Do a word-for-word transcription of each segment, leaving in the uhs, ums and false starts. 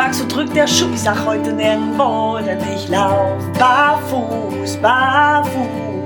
Tag, so drückt der Schuh. Ich sag heute nirgendwo, denn ich lauf barfuß, barfuß.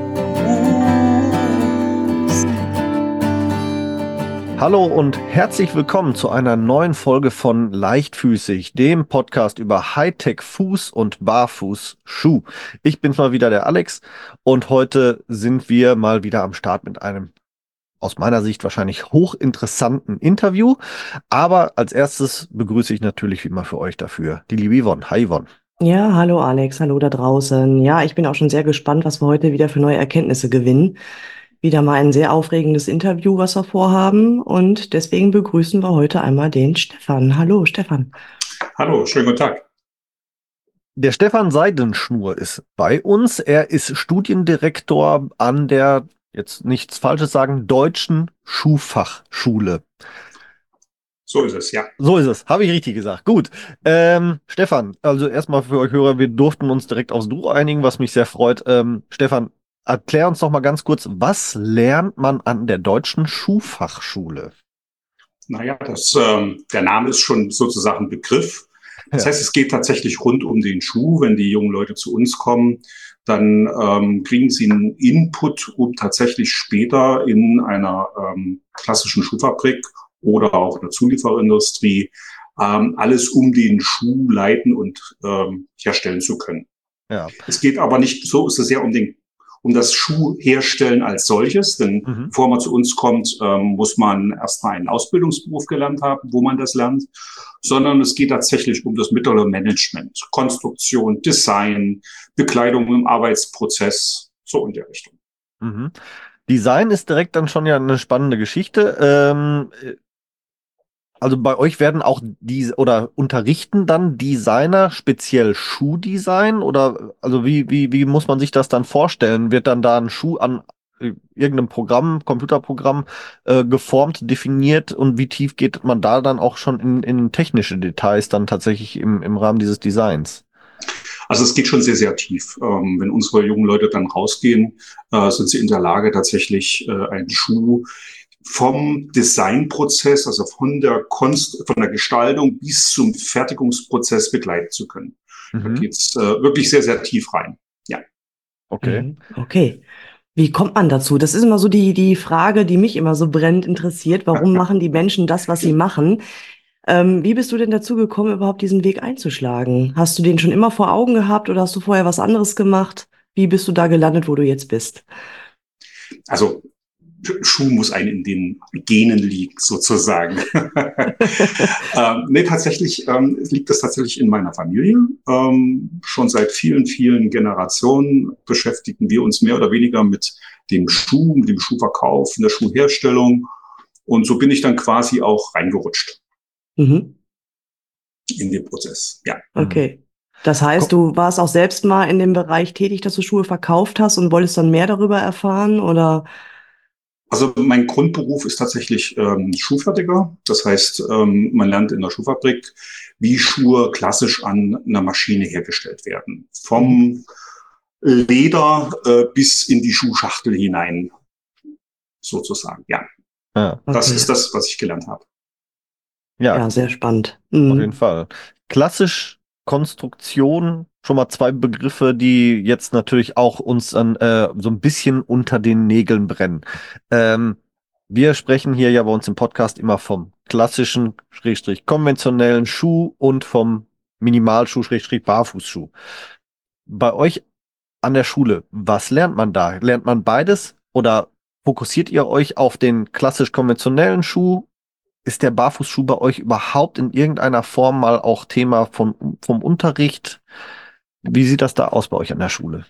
Hallo und herzlich willkommen zu einer neuen Folge von Leichtfüßig, dem Podcast über Hightech Fuß- und Barfußschuh. Ich bin's mal wieder, der Alex, und heute sind wir mal wieder am Start mit einem aus meiner Sicht wahrscheinlich hochinteressanten Interview. Aber als erstes begrüße ich natürlich wie immer für euch dafür die liebe Yvonne. Hi Yvonne. Ja, hallo Alex, hallo da draußen. Ja, ich bin auch schon sehr gespannt, was wir heute wieder für neue Erkenntnisse gewinnen. Wieder mal ein sehr aufregendes Interview, was wir vorhaben. Und deswegen begrüßen wir heute einmal den Stefan. Hallo, Stefan. Hallo, schönen guten Tag. Der Stefan Seidenschnur ist bei uns. Er ist Studiendirektor an der, jetzt nichts Falsches sagen, Deutschen Schuhfachschule. So ist es, ja. So ist es, habe ich richtig gesagt. Gut. Ähm, Stefan, also erstmal für euch Hörer, wir durften uns direkt aufs Du einigen, was mich sehr freut. Ähm, Stefan, erklär uns doch mal ganz kurz, was lernt man an der Deutschen Schuhfachschule? Naja, das, ähm, der Name ist schon sozusagen ein Begriff. Das Ja. heißt, es geht tatsächlich rund um den Schuh. Wenn die jungen Leute zu uns kommen, dann ähm, kriegen sie einen Input, um tatsächlich später in einer ähm, klassischen Schuhfabrik oder auch in der Zulieferindustrie ähm, alles um den Schuh leiten und ähm, herstellen zu können. Ja. Es geht aber nicht so so sehr um den um das Schuhherstellen als solches, denn Mhm. bevor man zu uns kommt, ähm, muss man erstmal einen Ausbildungsberuf gelernt haben, wo man das lernt, sondern es geht tatsächlich um das mittlere Management, Konstruktion, Design, Bekleidung im Arbeitsprozess, so in der Richtung. Mhm. Design ist direkt dann schon ja eine spannende Geschichte. Ähm, also bei euch werden auch die oder unterrichten dann Designer speziell Schuhdesign oder also wie, wie, wie muss man sich das dann vorstellen? Wird dann da ein Schuh an äh, irgendeinem Programm, Computerprogramm äh, geformt, definiert und wie tief geht man da dann auch schon in, in technische Details dann tatsächlich im, im Rahmen dieses Designs? Also es geht schon sehr, sehr tief. Ähm, wenn unsere jungen Leute dann rausgehen, äh, sind sie in der Lage, tatsächlich äh, einen Schuh vom Designprozess, also von der Konst, von der Gestaltung bis zum Fertigungsprozess begleiten zu können. Da Mhm. geht's äh, wirklich sehr, sehr tief rein. Ja. Okay. Mhm, okay. Wie kommt man dazu? Das ist immer so die, die Frage, die mich immer so brennend interessiert. Warum machen die Menschen das, was sie machen? Ähm, wie bist du denn dazu gekommen, überhaupt diesen Weg einzuschlagen? Hast du den schon immer vor Augen gehabt oder hast du vorher was anderes gemacht? Wie bist du da gelandet, wo du jetzt bist? Also Schuh muss einem in den Genen liegen, sozusagen. ähm, nee, tatsächlich ähm, liegt das tatsächlich in meiner Familie. Ähm, schon seit vielen, vielen Generationen beschäftigen wir uns mehr oder weniger mit dem Schuh, mit dem Schuhverkauf, der Schuhherstellung. Und so bin ich dann quasi auch reingerutscht Mhm. in den Prozess. Ja. Okay. Das heißt, du warst auch selbst mal in dem Bereich tätig, dass du Schuhe verkauft hast und wolltest dann mehr darüber erfahren, oder? Also mein Grundberuf ist tatsächlich ähm, Schuhfertiger. Das heißt, ähm, man lernt in der Schuhfabrik, wie Schuhe klassisch an einer Maschine hergestellt werden. Vom Leder äh, bis in die Schuhschachtel hinein, sozusagen. Ja, Ja, das Okay. ist das, was ich gelernt habe. ja, Ja, sehr spannend. auf jeden Mhm. Fall. Klassisch Konstruktion, schon mal zwei Begriffe, die jetzt natürlich auch uns dann äh, so ein bisschen unter den Nägeln brennen. Ähm, wir sprechen hier ja bei uns im Podcast immer vom klassischen, Schrägstrich, konventionellen Schuh und vom Minimalschuh, Schrägstrich, Barfußschuh. Bei euch an der Schule, was lernt man da? Lernt man beides oder fokussiert ihr euch auf den klassisch konventionellen Schuh? Ist der Barfußschuh bei euch überhaupt in irgendeiner Form mal auch Thema vom, vom Unterricht? Wie sieht das da aus bei euch an der Schule?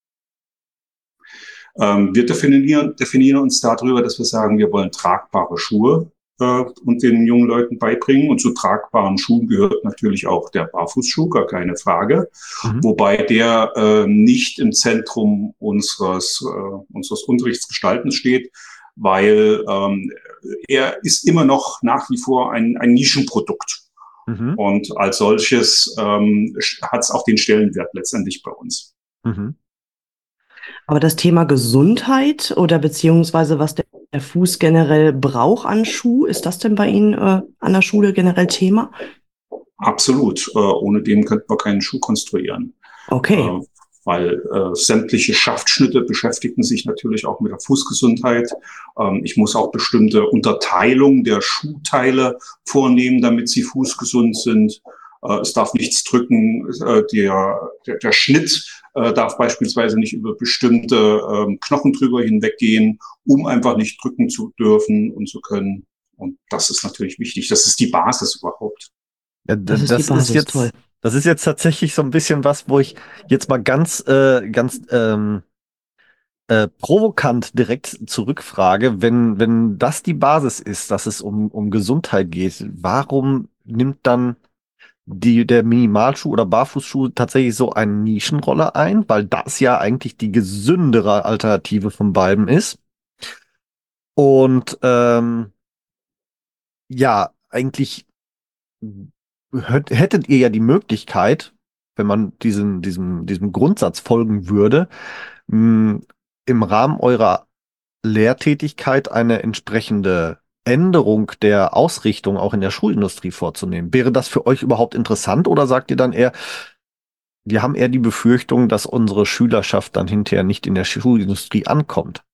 Ähm, wir definieren, definieren uns darüber, dass wir sagen, wir wollen tragbare Schuhe äh, und den jungen Leuten beibringen. Und zu tragbaren Schuhen gehört natürlich auch der Barfußschuh, gar keine Frage. Mhm. Wobei der äh, nicht im Zentrum unseres, äh, unseres Unterrichtsgestaltens steht, weil ähm, er ist immer noch nach wie vor ein, ein Nischenprodukt. Mhm. Und als solches ähm, hat es auch den Stellenwert letztendlich bei uns. Mhm. Aber das Thema Gesundheit oder beziehungsweise was der der Fuß generell braucht an Schuh, ist das denn bei Ihnen äh, an der Schule generell Thema? Absolut. Äh, ohne dem könnte man keinen Schuh konstruieren. Okay. Äh, weil äh, sämtliche Schaftschnitte beschäftigen sich natürlich auch mit der Fußgesundheit. Ähm, ich muss auch bestimmte Unterteilung der Schuhteile vornehmen, damit sie fußgesund sind. Äh, es darf nichts drücken. Äh, der, der, der Schnitt äh, darf beispielsweise nicht über bestimmte äh, Knochen drüber hinweggehen, um einfach nicht drücken zu dürfen und zu können. Und das ist natürlich wichtig. Das ist die Basis überhaupt. Ja, d- Das ist die das ist Basis, jetzt, toll. das ist jetzt tatsächlich so ein bisschen was, wo ich jetzt mal ganz, äh, ganz ähm, äh, provokant direkt zurückfrage, wenn, wenn das die Basis ist, dass es um, um Gesundheit geht, warum nimmt dann die, der Minimalschuh oder Barfußschuh tatsächlich so eine Nischenrolle ein? Weil das ja eigentlich die gesündere Alternative von beiden ist. Und ähm, ja, eigentlich hört- hättet ihr ja die Möglichkeit, wenn man diesen, diesem, diesem Grundsatz folgen würde, mh, im Rahmen eurer Lehrtätigkeit eine entsprechende Änderung der Ausrichtung auch in der Schulindustrie vorzunehmen. Wäre das für euch überhaupt interessant oder sagt ihr dann eher, wir haben eher die Befürchtung, dass unsere Schülerschaft dann hinterher nicht in der Schulindustrie ankommt?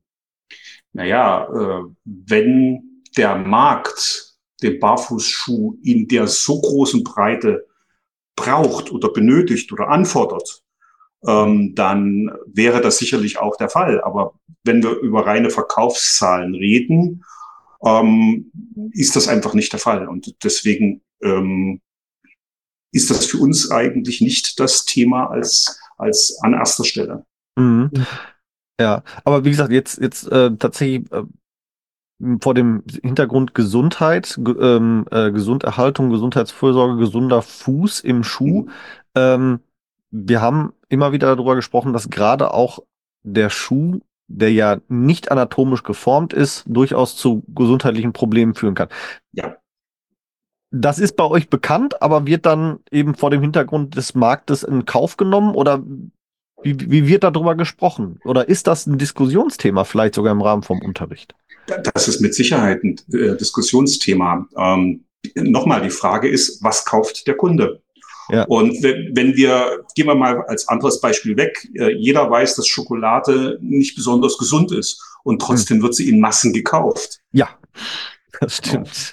Naja, äh, wenn der Markt den Barfußschuh in der so großen Breite braucht oder benötigt oder anfordert, ähm, dann wäre das sicherlich auch der Fall. Aber wenn wir über reine Verkaufszahlen reden, ähm, ist das einfach nicht der Fall. Und deswegen ähm, ist das für uns eigentlich nicht das Thema als, als an erster Stelle. Mhm. Mhm. Ja, aber wie gesagt, jetzt, jetzt äh, tatsächlich äh, vor dem Hintergrund Gesundheit, ge ähm, äh, Gesunderhaltung, Gesundheitsfürsorge, gesunder Fuß im Schuh. Mhm. Ähm, wir haben immer wieder darüber gesprochen, dass gerade auch der Schuh, der ja nicht anatomisch geformt ist, durchaus zu gesundheitlichen Problemen führen kann. Ja. Das ist bei euch bekannt, aber wird dann eben vor dem Hintergrund des Marktes in Kauf genommen oder wie, wie wird darüber gesprochen? Oder ist das ein Diskussionsthema, vielleicht sogar im Rahmen vom Unterricht? Das ist mit Sicherheit ein äh, Diskussionsthema. Ähm, nochmal, die Frage ist, was kauft der Kunde? Ja. Und wenn, wenn wir, gehen wir mal als anderes Beispiel weg, äh, jeder weiß, dass Schokolade nicht besonders gesund ist und trotzdem wird sie in Massen gekauft. Ja, das stimmt.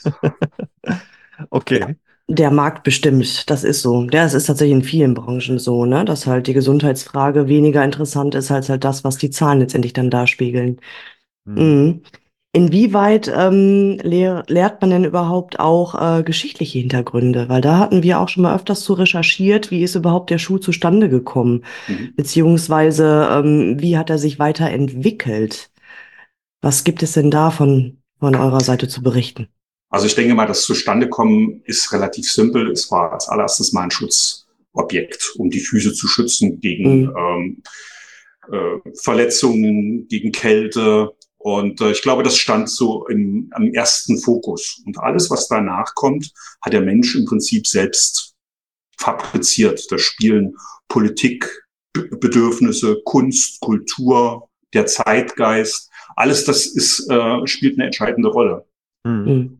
Okay. Der Markt bestimmt, das ist so. Ja, es ist tatsächlich in vielen Branchen so, ne, dass halt die Gesundheitsfrage weniger interessant ist als halt das, was die Zahlen letztendlich dann darspiegeln. Hm. Mhm. Inwieweit ähm, lehr lehrt man denn überhaupt auch äh, geschichtliche Hintergründe? Weil da hatten wir auch schon mal öfters zu recherchiert, wie ist überhaupt der Schuh zustande gekommen? Mhm. Beziehungsweise, ähm, wie hat er sich weiterentwickelt? Was gibt es denn da von, von eurer Seite zu berichten? Also ich denke mal, das Zustandekommen ist relativ simpel. Es war als allererstes mal ein Schutzobjekt, um die Füße zu schützen gegen Mhm. ähm, äh, Verletzungen, gegen Kälte. Und äh, ich glaube, das stand so im, am ersten Fokus. Und alles, was danach kommt, hat der Mensch im Prinzip selbst fabriziert. Da spielen Politik, B- Bedürfnisse, Kunst, Kultur, der Zeitgeist. Alles das ist, äh, spielt eine entscheidende Rolle. Hm. Mhm.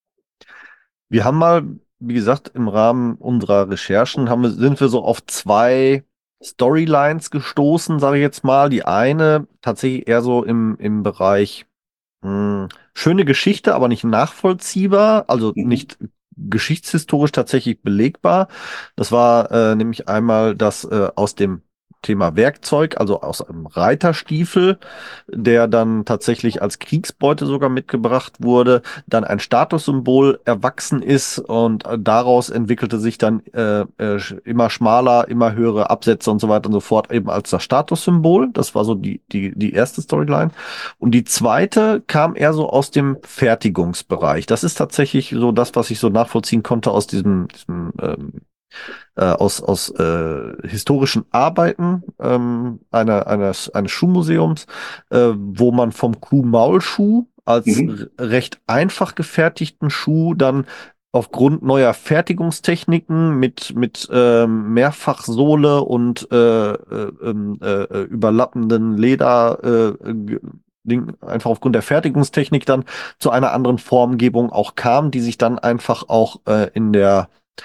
Wir haben mal, wie gesagt, im Rahmen unserer Recherchen haben wir, sind wir so auf zwei Storylines gestoßen, sage ich jetzt mal. Die eine tatsächlich eher so im, im Bereich mh, schöne Geschichte, aber nicht nachvollziehbar, also Mhm. nicht geschichtshistorisch tatsächlich belegbar. Das war äh, nämlich einmal das äh, aus dem Thema Werkzeug, also aus einem Reiterstiefel, der dann tatsächlich als Kriegsbeute sogar mitgebracht wurde, dann ein Statussymbol erwachsen ist und äh, daraus entwickelte sich dann äh, äh, immer schmaler, immer höhere Absätze und so weiter und so fort eben als das Statussymbol. Das war so die, die, die erste Storyline. Und die zweite kam eher so aus dem Fertigungsbereich. Das ist tatsächlich so das, was ich so nachvollziehen konnte aus diesem, diesem ähm, äh, aus, aus äh, historischen Arbeiten ähm, einer, eines, eines Schuhmuseums, äh, wo man vom Kuh-Maulschuh als Mhm. r- recht einfach gefertigten Schuh dann aufgrund neuer Fertigungstechniken mit, mit ähm, Mehrfachsohle und äh, äh, ähm, äh, äh, überlappenden Leder äh, ge- Ding, einfach aufgrund der Fertigungstechnik dann zu einer anderen Formgebung auch kam, die sich dann einfach auch äh, in der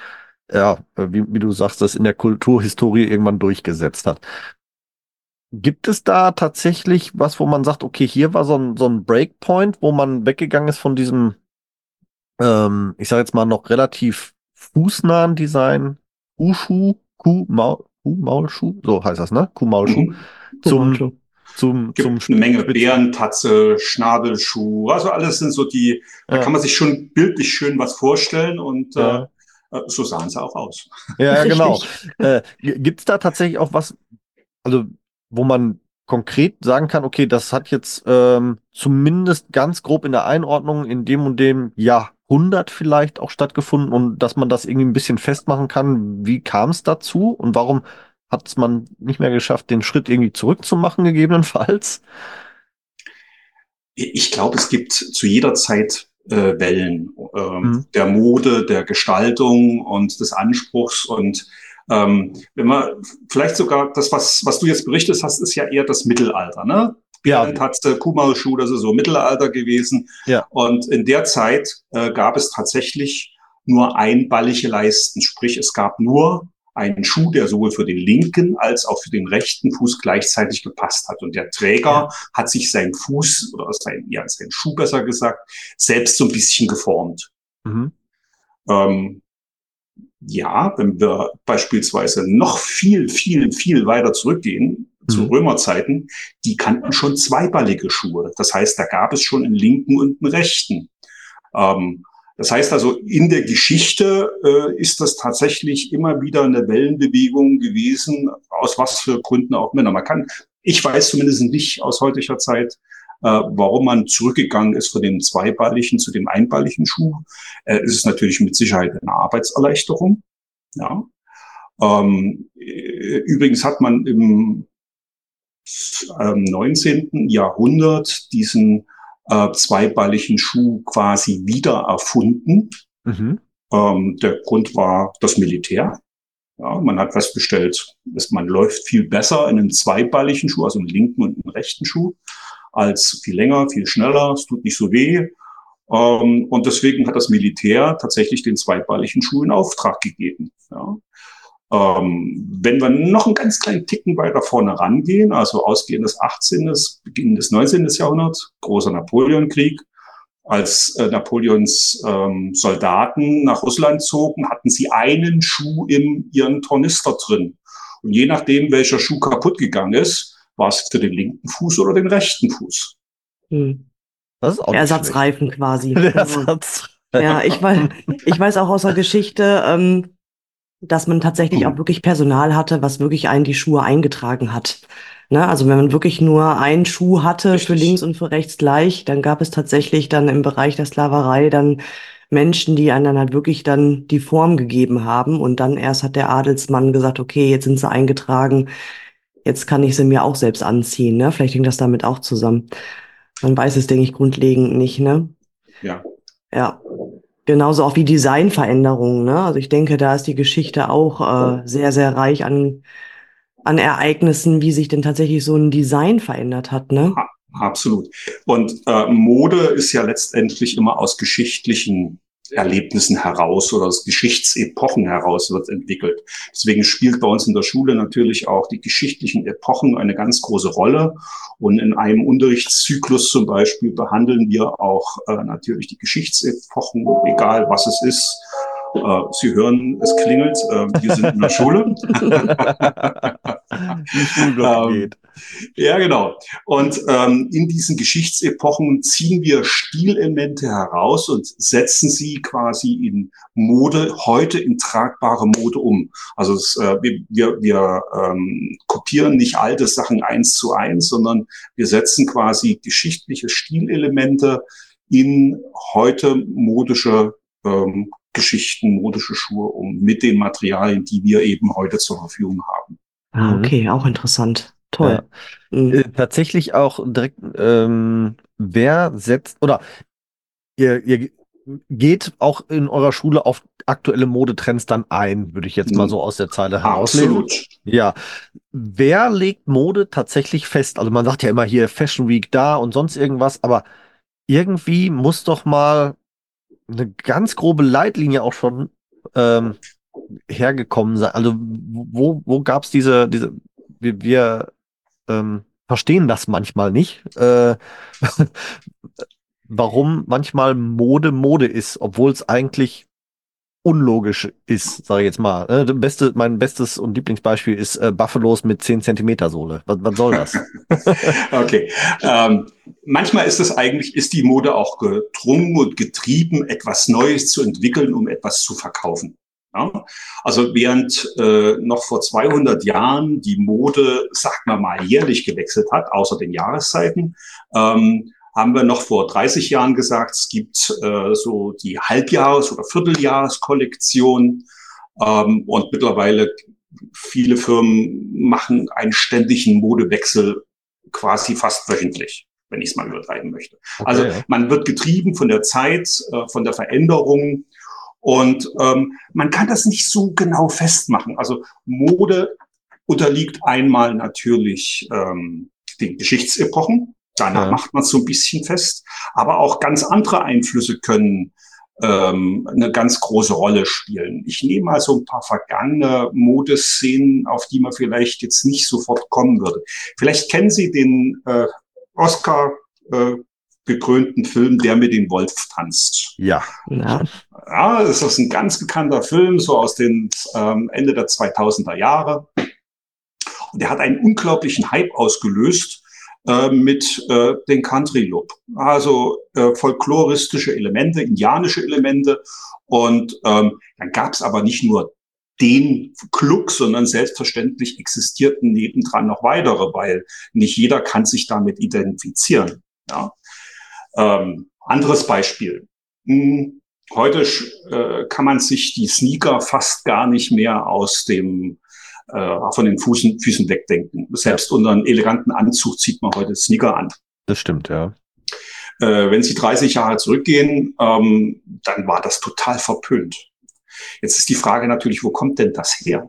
ja, wie, wie du sagst, das in der Kulturhistorie irgendwann durchgesetzt hat. Gibt es da tatsächlich was, wo man sagt, okay, hier war so ein, so ein Breakpoint, wo man weggegangen ist von diesem, ähm, ich sage jetzt mal noch relativ fußnahen Design, Kuhschuh, Kuh-Maul, Kuh-Maulschuh, so heißt das, ne? Kuh-Maulschuh, Mhm. zum, Kuhmaulschuh. zum, zum Gibt eine Menge Spitz- Bärentatze, Schnabelschuh, also alles sind so die, da Ja, kann man sich schon bildlich schön was vorstellen und äh, ja, äh, so sahen sie auch aus. ja, ja, genau. Richtig. Äh, gibt es da tatsächlich auch was, also wo man konkret sagen kann, okay, das hat jetzt ähm, zumindest ganz grob in der Einordnung in dem und dem Jahrhundert vielleicht auch stattgefunden und dass man das irgendwie ein bisschen festmachen kann, wie kam es dazu und warum hat es man nicht mehr geschafft, den Schritt irgendwie zurückzumachen, gegebenenfalls? Ich glaube, es gibt zu jeder Zeit äh, Wellen ähm, Hm. der Mode, der Gestaltung und des Anspruchs. Und ähm, wenn man vielleicht sogar das, was, was du jetzt berichtet hast, ist ja eher das Mittelalter, ne? Ja, Bärentatze, Kuhmaulschuh, das ist so Mittelalter gewesen. ja. Und in der Zeit äh, gab es tatsächlich nur einballige Leisten, sprich es gab nur einen Schuh, der sowohl für den linken als auch für den rechten Fuß gleichzeitig gepasst hat. Und der Träger Ja. hat sich seinen Fuß oder sein, ja, seinen Schuh besser gesagt, selbst so ein bisschen geformt. Mhm. Ähm, ja, wenn wir beispielsweise noch viel, viel, viel weiter zurückgehen zu Mhm. Römerzeiten, die kannten schon zweiballige Schuhe. Das heißt, da gab es schon einen linken und einen rechten. Ähm, das heißt also, in der Geschichte äh, ist das tatsächlich immer wieder eine Wellenbewegung gewesen, aus was für Gründen auch immer. Man kann, ich weiß zumindest nicht aus heutiger Zeit, äh, warum man zurückgegangen ist von dem zweiballigen zu dem einballigen Schuh. Äh, es ist natürlich mit Sicherheit eine Arbeitserleichterung. Ja. Ähm, äh, übrigens hat man im ähm, neunzehnten. Jahrhundert diesen äh, zweiballigen Schuh quasi wieder erfunden. Mhm. Ähm, der Grund war das Militär. Ja, man hat festgestellt, dass man läuft viel besser in einem zweiballigen Schuh, also einem linken und einem rechten Schuh, als viel länger, viel schneller. Es tut nicht so weh. Ähm, und deswegen hat das Militär tatsächlich den zweiballigen Schuh in Auftrag gegeben. Ja. Ähm, wenn wir noch einen ganz kleinen Ticken weiter vorne rangehen, also ausgehend des achtzehnten. Beginn des neunzehnten. Jahrhunderts, großer Napoleonkrieg, als äh, Napoleons ähm, Soldaten nach Russland zogen, hatten sie einen Schuh in ihren Tornister drin. Und je nachdem, welcher Schuh kaputt gegangen ist, war es für den linken Fuß oder den rechten Fuß. Hm. Das ist auch nicht schlecht. Ersatzreifen quasi. Der Genau. Satz. Ja, ich weiß, ich weiß auch aus der Geschichte, ähm, dass man tatsächlich auch wirklich Personal hatte, was wirklich einen die Schuhe eingetragen hat. Ne? Also wenn man wirklich nur einen Schuh hatte für Richtig. links und für rechts gleich, dann gab es tatsächlich dann im Bereich der Sklaverei dann Menschen, die einem dann halt wirklich dann die Form gegeben haben. Und dann erst hat der Adelsmann gesagt, okay, jetzt sind sie eingetragen, jetzt kann ich sie mir auch selbst anziehen. Ne? Vielleicht hängt das damit auch zusammen. Man weiß es, denke ich, grundlegend nicht, ne? Ja. Ja. Genauso auch wie Designveränderungen, ne? Also ich denke, da ist die Geschichte auch äh, sehr, sehr reich an, an Ereignissen, wie sich denn tatsächlich so ein Design verändert hat, ne? A- Absolut. Und äh, Mode ist ja letztendlich immer aus geschichtlichen Erlebnissen heraus oder aus Geschichtsepochen heraus wird entwickelt. Deswegen spielt bei uns in der Schule natürlich auch die geschichtlichen Epochen eine ganz große Rolle. Und in einem Unterrichtszyklus zum Beispiel behandeln wir auch äh, natürlich die Geschichtsepochen, egal was es ist. Äh, Sie hören, es klingelt. Äh, wir sind in der Schule. Die Schulglocke ähm, geht. ja, genau. Und ähm, in diesen Geschichtsepochen ziehen wir Stilelemente heraus und setzen sie quasi in Mode, heute in tragbare Mode um. Also es, äh, wir, wir, wir ähm, kopieren nicht alte Sachen eins zu eins, sondern wir setzen quasi geschichtliche Stilelemente in heute modische ähm, Geschichten, modische Schuhe um mit den Materialien, die wir eben heute zur Verfügung haben. Ah, Mhm. okay, auch interessant. Ja. Toll. Mhm. Äh, tatsächlich auch direkt, ähm, wer setzt, oder ihr, ihr geht auch in eurer Schule auf aktuelle Modetrends dann ein, würde ich jetzt mal so aus der Zeile herauslesen. Absolut. Ja. Wer legt Mode tatsächlich fest? Also man sagt ja immer hier Fashion Week da und sonst irgendwas, aber irgendwie muss doch mal eine ganz grobe Leitlinie auch schon ähm, hergekommen sein? Also wo, wo gab es diese, diese, wir, wir ähm, verstehen das manchmal nicht, äh, warum manchmal Mode Mode ist, obwohl es eigentlich unlogisch ist, sage ich jetzt mal. Äh, das Beste, mein bestes und Lieblingsbeispiel ist äh, Buffalos mit zehn Zentimeter Sohle. Was, was soll das? Okay. Ähm, manchmal ist es eigentlich, ist die Mode auch gedrungen und getrieben, etwas Neues zu entwickeln, um etwas zu verkaufen. Ja? Also während äh, noch vor zweihundert Jahren die Mode, sagen wir mal, jährlich gewechselt hat, außer den Jahreszeiten, ähm, haben wir noch vor dreißig Jahren gesagt, es gibt äh, so die Halbjahres- oder Vierteljahreskollektion. Ähm, und mittlerweile viele Firmen machen einen ständigen Modewechsel quasi fast wöchentlich, wenn ich es mal übertreiben möchte. Okay, also ja. man wird getrieben von der Zeit, äh, von der Veränderung. Und ähm, man kann das nicht so genau festmachen. Also Mode unterliegt einmal natürlich ähm, den Geschichtsepochen. Danach Ja. macht man es so ein bisschen fest. Aber auch ganz andere Einflüsse können ähm, eine ganz große Rolle spielen. Ich nehme mal so ein paar vergangene Modeszenen, auf die man vielleicht jetzt nicht sofort kommen würde. Vielleicht kennen Sie den äh, Oscar äh, gekrönten Film Der mit dem Wolf tanzt. Ja. Ja. Ja, das ist ein ganz bekannter Film, so aus den ähm, Ende der zweitausender Jahre. Und der hat einen unglaublichen Hype ausgelöst äh, mit äh, den Country Look. Also äh, folkloristische Elemente, indianische Elemente. Und ähm, dann gab es aber nicht nur den Look, sondern selbstverständlich existierten nebendran noch weitere, weil nicht jeder kann sich damit identifizieren. Ja. Ähm, anderes Beispiel. Hm, heute äh, kann man sich die Sneaker fast gar nicht mehr aus dem äh, von den Füßen, Füßen wegdenken. Selbst Ja. unter einem eleganten Anzug zieht man heute Sneaker an. Das stimmt, ja. Äh, wenn Sie dreißig Jahre zurückgehen, ähm, dann war das total verpönt. Jetzt ist die Frage natürlich, wo kommt denn das her?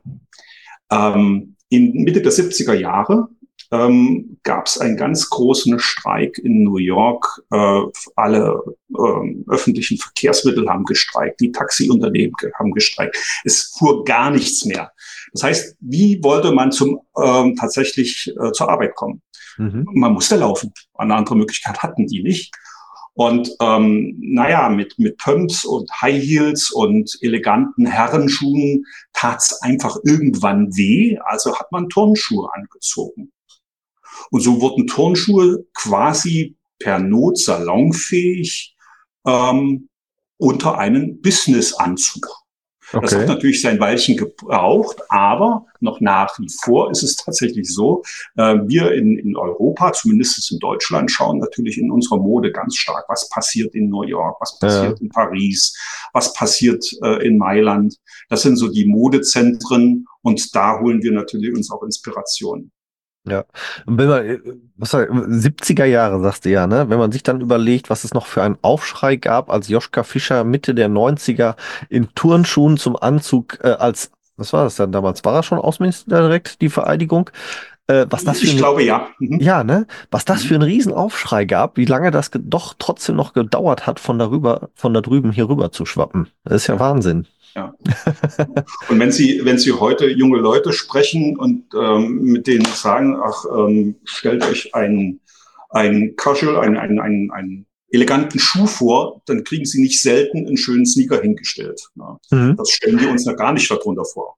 Ähm, in Mitte der siebziger Jahre ähm, gab es einen ganz großen Streik in New York. Äh, alle äh, öffentlichen Verkehrsmittel haben gestreikt, die Taxiunternehmen haben gestreikt. Es fuhr gar nichts mehr. Das heißt, wie wollte man zum ähm, tatsächlich äh, zur Arbeit kommen? Mhm. Man musste laufen. Eine andere Möglichkeit hatten die nicht. Und ähm, naja, mit, mit Pumps und High Heels und eleganten Herrenschuhen tat's einfach irgendwann weh. Also hat man Turnschuhe angezogen. Und so wurden Turnschuhe quasi per Not salonfähig ähm, unter einen Businessanzug. Das hat Okay. natürlich sein Weilchen gebraucht, aber noch nach wie vor ist es tatsächlich so, äh, wir in, in Europa, zumindest in Deutschland, schauen natürlich in unserer Mode ganz stark, was passiert in New York, was passiert Ja. in Paris, was passiert äh, in Mailand. Das sind so die Modezentren und da holen wir natürlich uns auch Inspiration. Ja. Und wenn man, äh, was war, siebziger Jahre, sagst du ja, ne? Wenn man sich dann überlegt, was es noch für einen Aufschrei gab, als Joschka Fischer Mitte der neunziger in Turnschuhen zum Anzug, äh, als, was war das dann damals? War er schon Außenminister direkt, die Vereidigung? Äh, was das für Ich ein, glaube, ja. Mhm. ja, ne? Was das für Mhm. einen Riesenaufschrei gab, wie lange das ge- doch trotzdem noch gedauert hat, von darüber, von da drüben hier rüber zu schwappen. Das ist ja Ja. Wahnsinn. Ja. Und wenn Sie, wenn Sie heute junge Leute sprechen und ähm, mit denen sagen, ach, ähm, stellt euch einen, einen Casual, einen, einen, einen, einen eleganten Schuh vor, dann kriegen Sie nicht selten einen schönen Sneaker hingestellt. Ja. Mhm. Das stellen wir uns ja gar nicht darunter vor.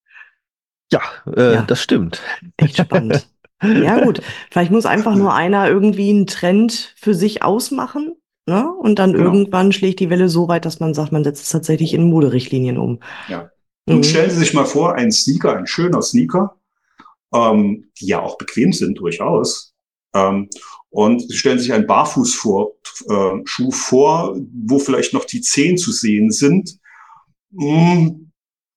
Ja, äh, Ja. das stimmt. Echt spannend. Ja, gut. Vielleicht muss einfach nur einer irgendwie einen Trend für sich ausmachen, ne? Und dann Genau. irgendwann schlägt die Welle so weit, dass man sagt, man setzt es tatsächlich in Moderichtlinien um. Ja. Nun Mhm. stellen Sie sich mal vor, ein Sneaker, ein schöner Sneaker, ähm, die ja auch bequem sind durchaus. Ähm, und Sie stellen sich einen Barfuß vor, äh, Schuh vor, wo vielleicht noch die Zehen zu sehen sind. Hm,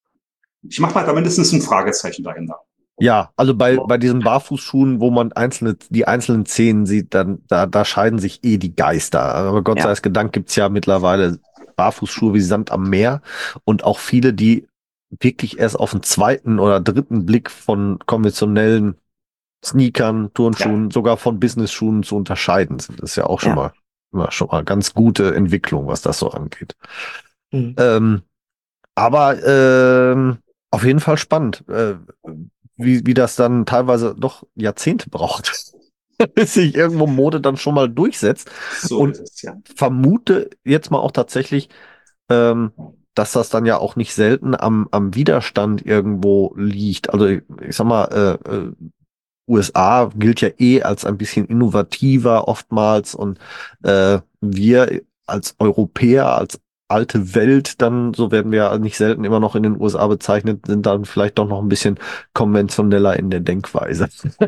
ich mache mal da mindestens ein Fragezeichen dahinter. Ja, also bei, bei diesen Barfußschuhen, wo man einzelne, die einzelnen Zehen sieht, dann, da, da scheiden sich eh die Geister. Aber Gott Ja. sei Dank gibt's ja mittlerweile Barfußschuhe wie Sand am Meer und auch viele, die wirklich erst auf den zweiten oder dritten Blick von konventionellen Sneakern, Turnschuhen, sogar von Business-Schuhen zu unterscheiden sind. Das ist ja auch schon Ja. mal, immer schon mal ganz gute Entwicklung, was das so angeht. Mhm. Ähm, aber ähm, Auf jeden Fall spannend, äh, wie, wie das dann teilweise doch Jahrzehnte braucht, bis sich irgendwo Mode dann schon mal durchsetzt. So Und ist es, ja. vermute jetzt mal auch tatsächlich, ähm, dass das dann ja auch nicht selten am, am Widerstand irgendwo liegt. Also ich, ich sag mal, äh, äh, U S A gilt ja eh als ein bisschen innovativer oftmals und äh, wir als Europäer, als alte Welt, dann, so werden wir ja nicht selten immer noch in den U S A bezeichnet, sind dann vielleicht doch noch ein bisschen konventioneller in der Denkweise.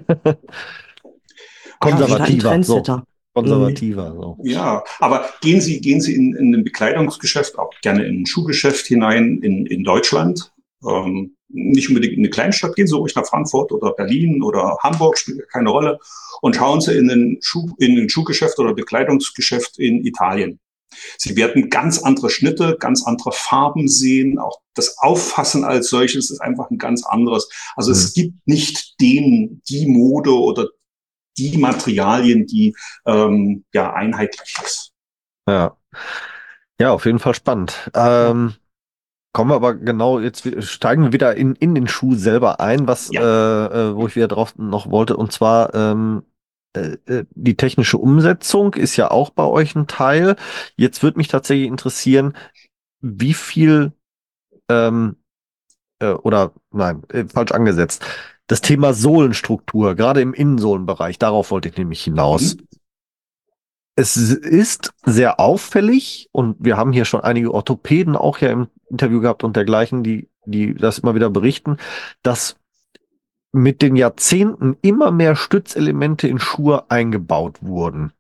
Ja, wir sind ein Konservativer, so. Trendsetter. Mhm. Konservativer, so. Ja, aber gehen Sie, gehen Sie in, in ein Bekleidungsgeschäft, auch gerne in ein Schuhgeschäft hinein in, in Deutschland. Ähm, nicht unbedingt in eine Kleinstadt, gehen Sie ruhig nach Frankfurt oder Berlin oder Hamburg, spielt ja keine Rolle. Und schauen Sie in ein, Schuh, in ein Schuhgeschäft oder Bekleidungsgeschäft in Italien. Sie werden ganz andere Schnitte, ganz andere Farben sehen. Auch das Auffassen als solches ist einfach ein ganz anderes. Also Mhm. es gibt nicht den, die Mode oder die Materialien, die ähm, ja einheitlich ist. Ja. Ja, auf jeden Fall spannend. Ähm, kommen wir aber genau, jetzt wi- steigen wir wieder in, in den Schuh selber ein, was, äh, Ja. äh, wo ich wieder drauf noch wollte, und zwar ähm, äh, äh, die technische Umsetzung ist ja auch bei euch ein Teil. Jetzt würde mich tatsächlich interessieren, wie viel ähm, äh, oder nein, äh, falsch angesetzt. Das Thema Sohlenstruktur, gerade im Innensohlenbereich, darauf wollte ich nämlich hinaus. Mhm. Es ist sehr auffällig und wir haben hier schon einige Orthopäden auch ja im Interview gehabt und dergleichen, die, die das immer wieder berichten, dass mit den Jahrzehnten immer mehr Stützelemente in Schuhe eingebaut wurden.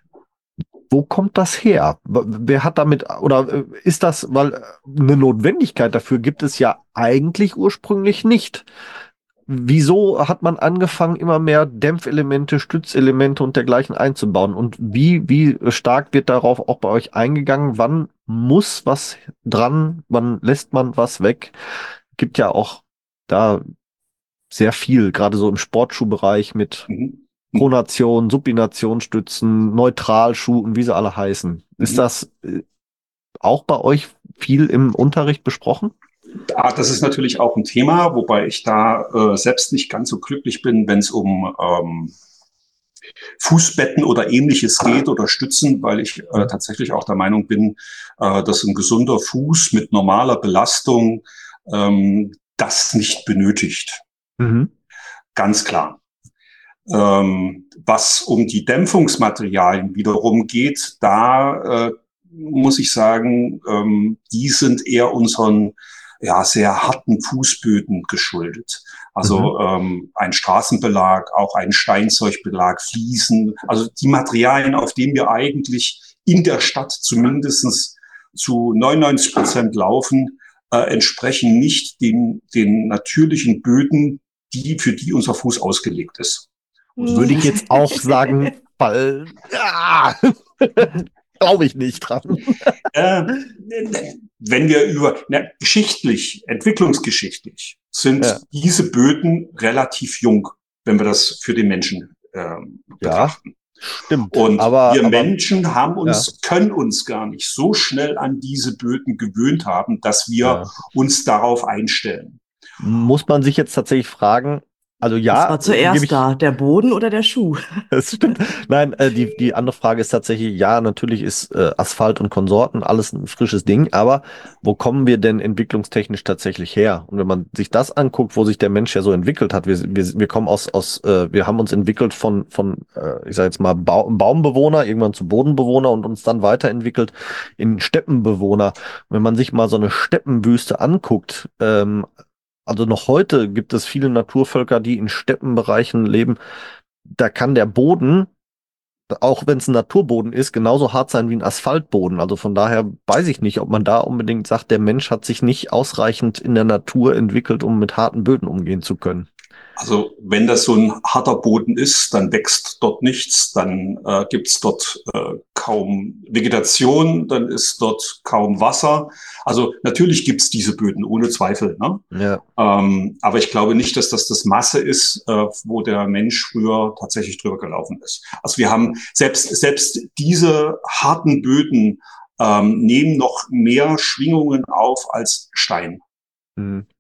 Wo kommt das her? W- Wer hat damit, oder äh, ist das, weil äh, eine Notwendigkeit dafür gibt es ja eigentlich ursprünglich nicht. Wieso hat man angefangen, immer mehr Dämpfelemente, Stützelemente und dergleichen einzubauen? Und wie, wie stark wird darauf auch bei euch eingegangen? Wann muss was dran? Wann lässt man was weg? Gibt ja auch da sehr viel, gerade so im Sportschuhbereich mit Mhm. Pronation, Supinationsstützen, Neutralschuh und wie sie alle heißen. Ist Mhm. das äh, auch bei euch viel im Unterricht besprochen? Ah, das ist natürlich auch ein Thema, wobei ich da äh, selbst nicht ganz so glücklich bin, wenn es um ähm, Fußbetten oder ähnliches geht oder Stützen, weil ich äh, tatsächlich auch der Meinung bin, äh, dass ein gesunder Fuß mit normaler Belastung ähm, das nicht benötigt. Mhm. Ganz klar. Ähm, was um die Dämpfungsmaterialien wiederum geht, da äh, muss ich sagen, ähm, die sind eher unseren ja, sehr harten Fußböden geschuldet. Mhm. Also ähm, ein Straßenbelag, auch ein Steinzeugbelag, Fliesen, also die Materialien, auf denen wir eigentlich in der Stadt zumindest zu neunundneunzig Prozent laufen, äh, entsprechen nicht den, den natürlichen Böden, die, für die unser Fuß ausgelegt ist. Würde ich jetzt auch sagen, weil, ja, glaube ich nicht dran. Äh, wenn wir über, na, geschichtlich, entwicklungsgeschichtlich, Ja, sind diese Böden relativ jung, wenn wir das für den Menschen ähm, ja, betrachten. stimmt. Und Aber, wir aber, Menschen haben ja, uns, können uns gar nicht so schnell an diese Böden gewöhnt haben, dass wir ja. uns darauf einstellen. Muss man sich jetzt tatsächlich fragen, also Was ja, war äh, gebe zuerst ich, da, der Boden oder der Schuh? das stimmt. Nein, äh, die, die andere Frage ist tatsächlich, ja, natürlich ist äh, Asphalt und Konsorten alles ein frisches Ding, aber wo kommen wir denn entwicklungstechnisch tatsächlich her? Und wenn man sich das anguckt, wo sich der Mensch ja so entwickelt hat, wir, wir, wir kommen aus, aus äh, wir haben uns entwickelt von, von äh, ich sage jetzt mal, Bau, Baumbewohner, irgendwann zu Bodenbewohner und uns dann weiterentwickelt in Steppenbewohner. Und wenn man sich mal so eine Steppenwüste anguckt, ähm, also noch heute gibt es viele Naturvölker, die in Steppenbereichen leben. Da kann der Boden, auch wenn es ein Naturboden ist, genauso hart sein wie ein Asphaltboden. Also von daher weiß ich nicht, ob man da unbedingt sagt, der Mensch hat sich nicht ausreichend in der Natur entwickelt, um mit harten Böden umgehen zu können. Also wenn das so ein harter Boden ist, dann wächst dort nichts, dann äh, gibt es dort äh, kaum Vegetation, dann ist dort kaum Wasser. Also natürlich gibt es diese Böden, ohne Zweifel. Ne? Ja. Ähm, aber ich glaube nicht, dass das das Masse ist, äh, wo der Mensch früher tatsächlich drüber gelaufen ist. Also wir haben selbst, selbst diese harten Böden ähm, nehmen noch mehr Schwingungen auf als Stein. Hm.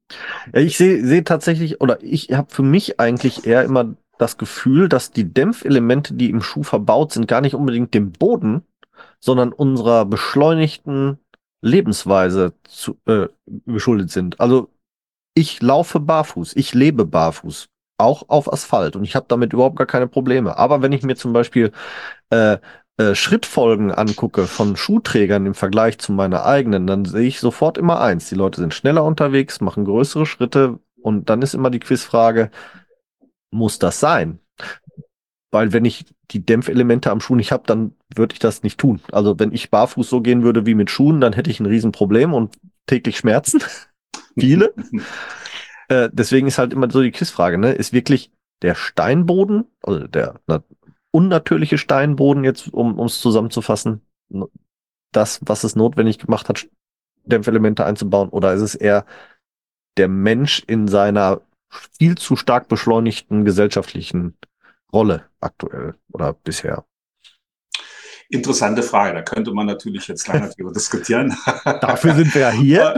Ja, ich sehe sehe tatsächlich, oder ich habe für mich eigentlich eher immer das Gefühl, dass die Dämpfelemente, die im Schuh verbaut sind, gar nicht unbedingt dem Boden, sondern unserer beschleunigten Lebensweise zu, äh, geschuldet sind. Also ich laufe barfuß, ich lebe barfuß, auch auf Asphalt und ich habe damit überhaupt gar keine Probleme. Aber wenn ich mir zum Beispiel äh, äh, Schrittfolgen angucke von Schuhträgern im Vergleich zu meiner eigenen, dann sehe ich sofort immer eins. Die Leute sind schneller unterwegs, machen größere Schritte und dann ist immer die Quizfrage, muss das sein? Weil wenn ich die Dämpfelemente am Schuh nicht habe, dann würde ich das nicht tun. Also wenn ich barfuß so gehen würde wie mit Schuhen, dann hätte ich ein Riesenproblem und täglich Schmerzen. Viele. Äh, deswegen ist halt immer so die Quizfrage, ne? Ist wirklich der Steinboden, also der na, unnatürliche Steinboden jetzt, um es zusammenzufassen, n- das, was es notwendig gemacht hat, Dämpfelemente einzubauen, oder ist es eher der Mensch in seiner viel zu stark beschleunigten gesellschaftlichen Rolle aktuell oder bisher? Interessante Frage. Da könnte man natürlich jetzt lange drüber diskutieren. Dafür sind wir ja hier.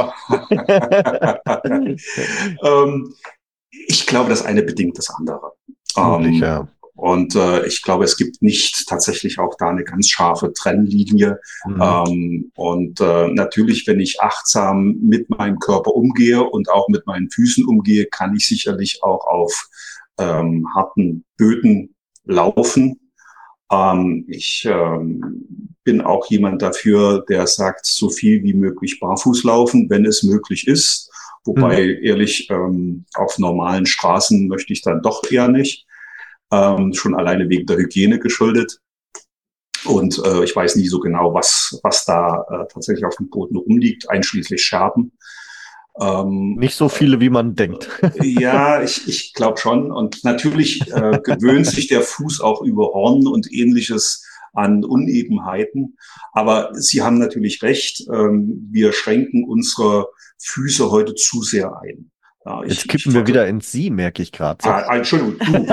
ähm, ich glaube, das eine bedingt das andere. Möglich, Ähm, ja. und äh, ich glaube, es gibt nicht tatsächlich auch da eine ganz scharfe Trennlinie. Mhm. Ähm, und äh, natürlich, wenn ich achtsam mit meinem Körper umgehe und auch mit meinen Füßen umgehe, kann ich sicherlich auch auf ähm, harten Böden laufen. Ähm, ich ähm, bin auch jemand dafür, der sagt, so viel wie möglich barfuß laufen, wenn es möglich ist. Mhm. Wobei, ehrlich, ähm, auf normalen Straßen möchte ich dann doch eher nicht. Ähm, schon alleine wegen der Hygiene geschuldet. Und äh, ich weiß nie so genau, was, was da äh, tatsächlich auf dem Boden rumliegt, einschließlich Scherben. Ähm, Nicht so viele, wie man denkt. ja, ich, ich glaube schon. Und natürlich äh, gewöhnt sich der Fuß auch über Horn und ähnliches an Unebenheiten. Aber Sie haben natürlich recht. Ähm, wir schränken unsere Füße heute zu sehr ein. Ja, Jetzt ich, ich kippen wir wieder ins Sie, merke ich gerade. So. Ah, Entschuldigung, du.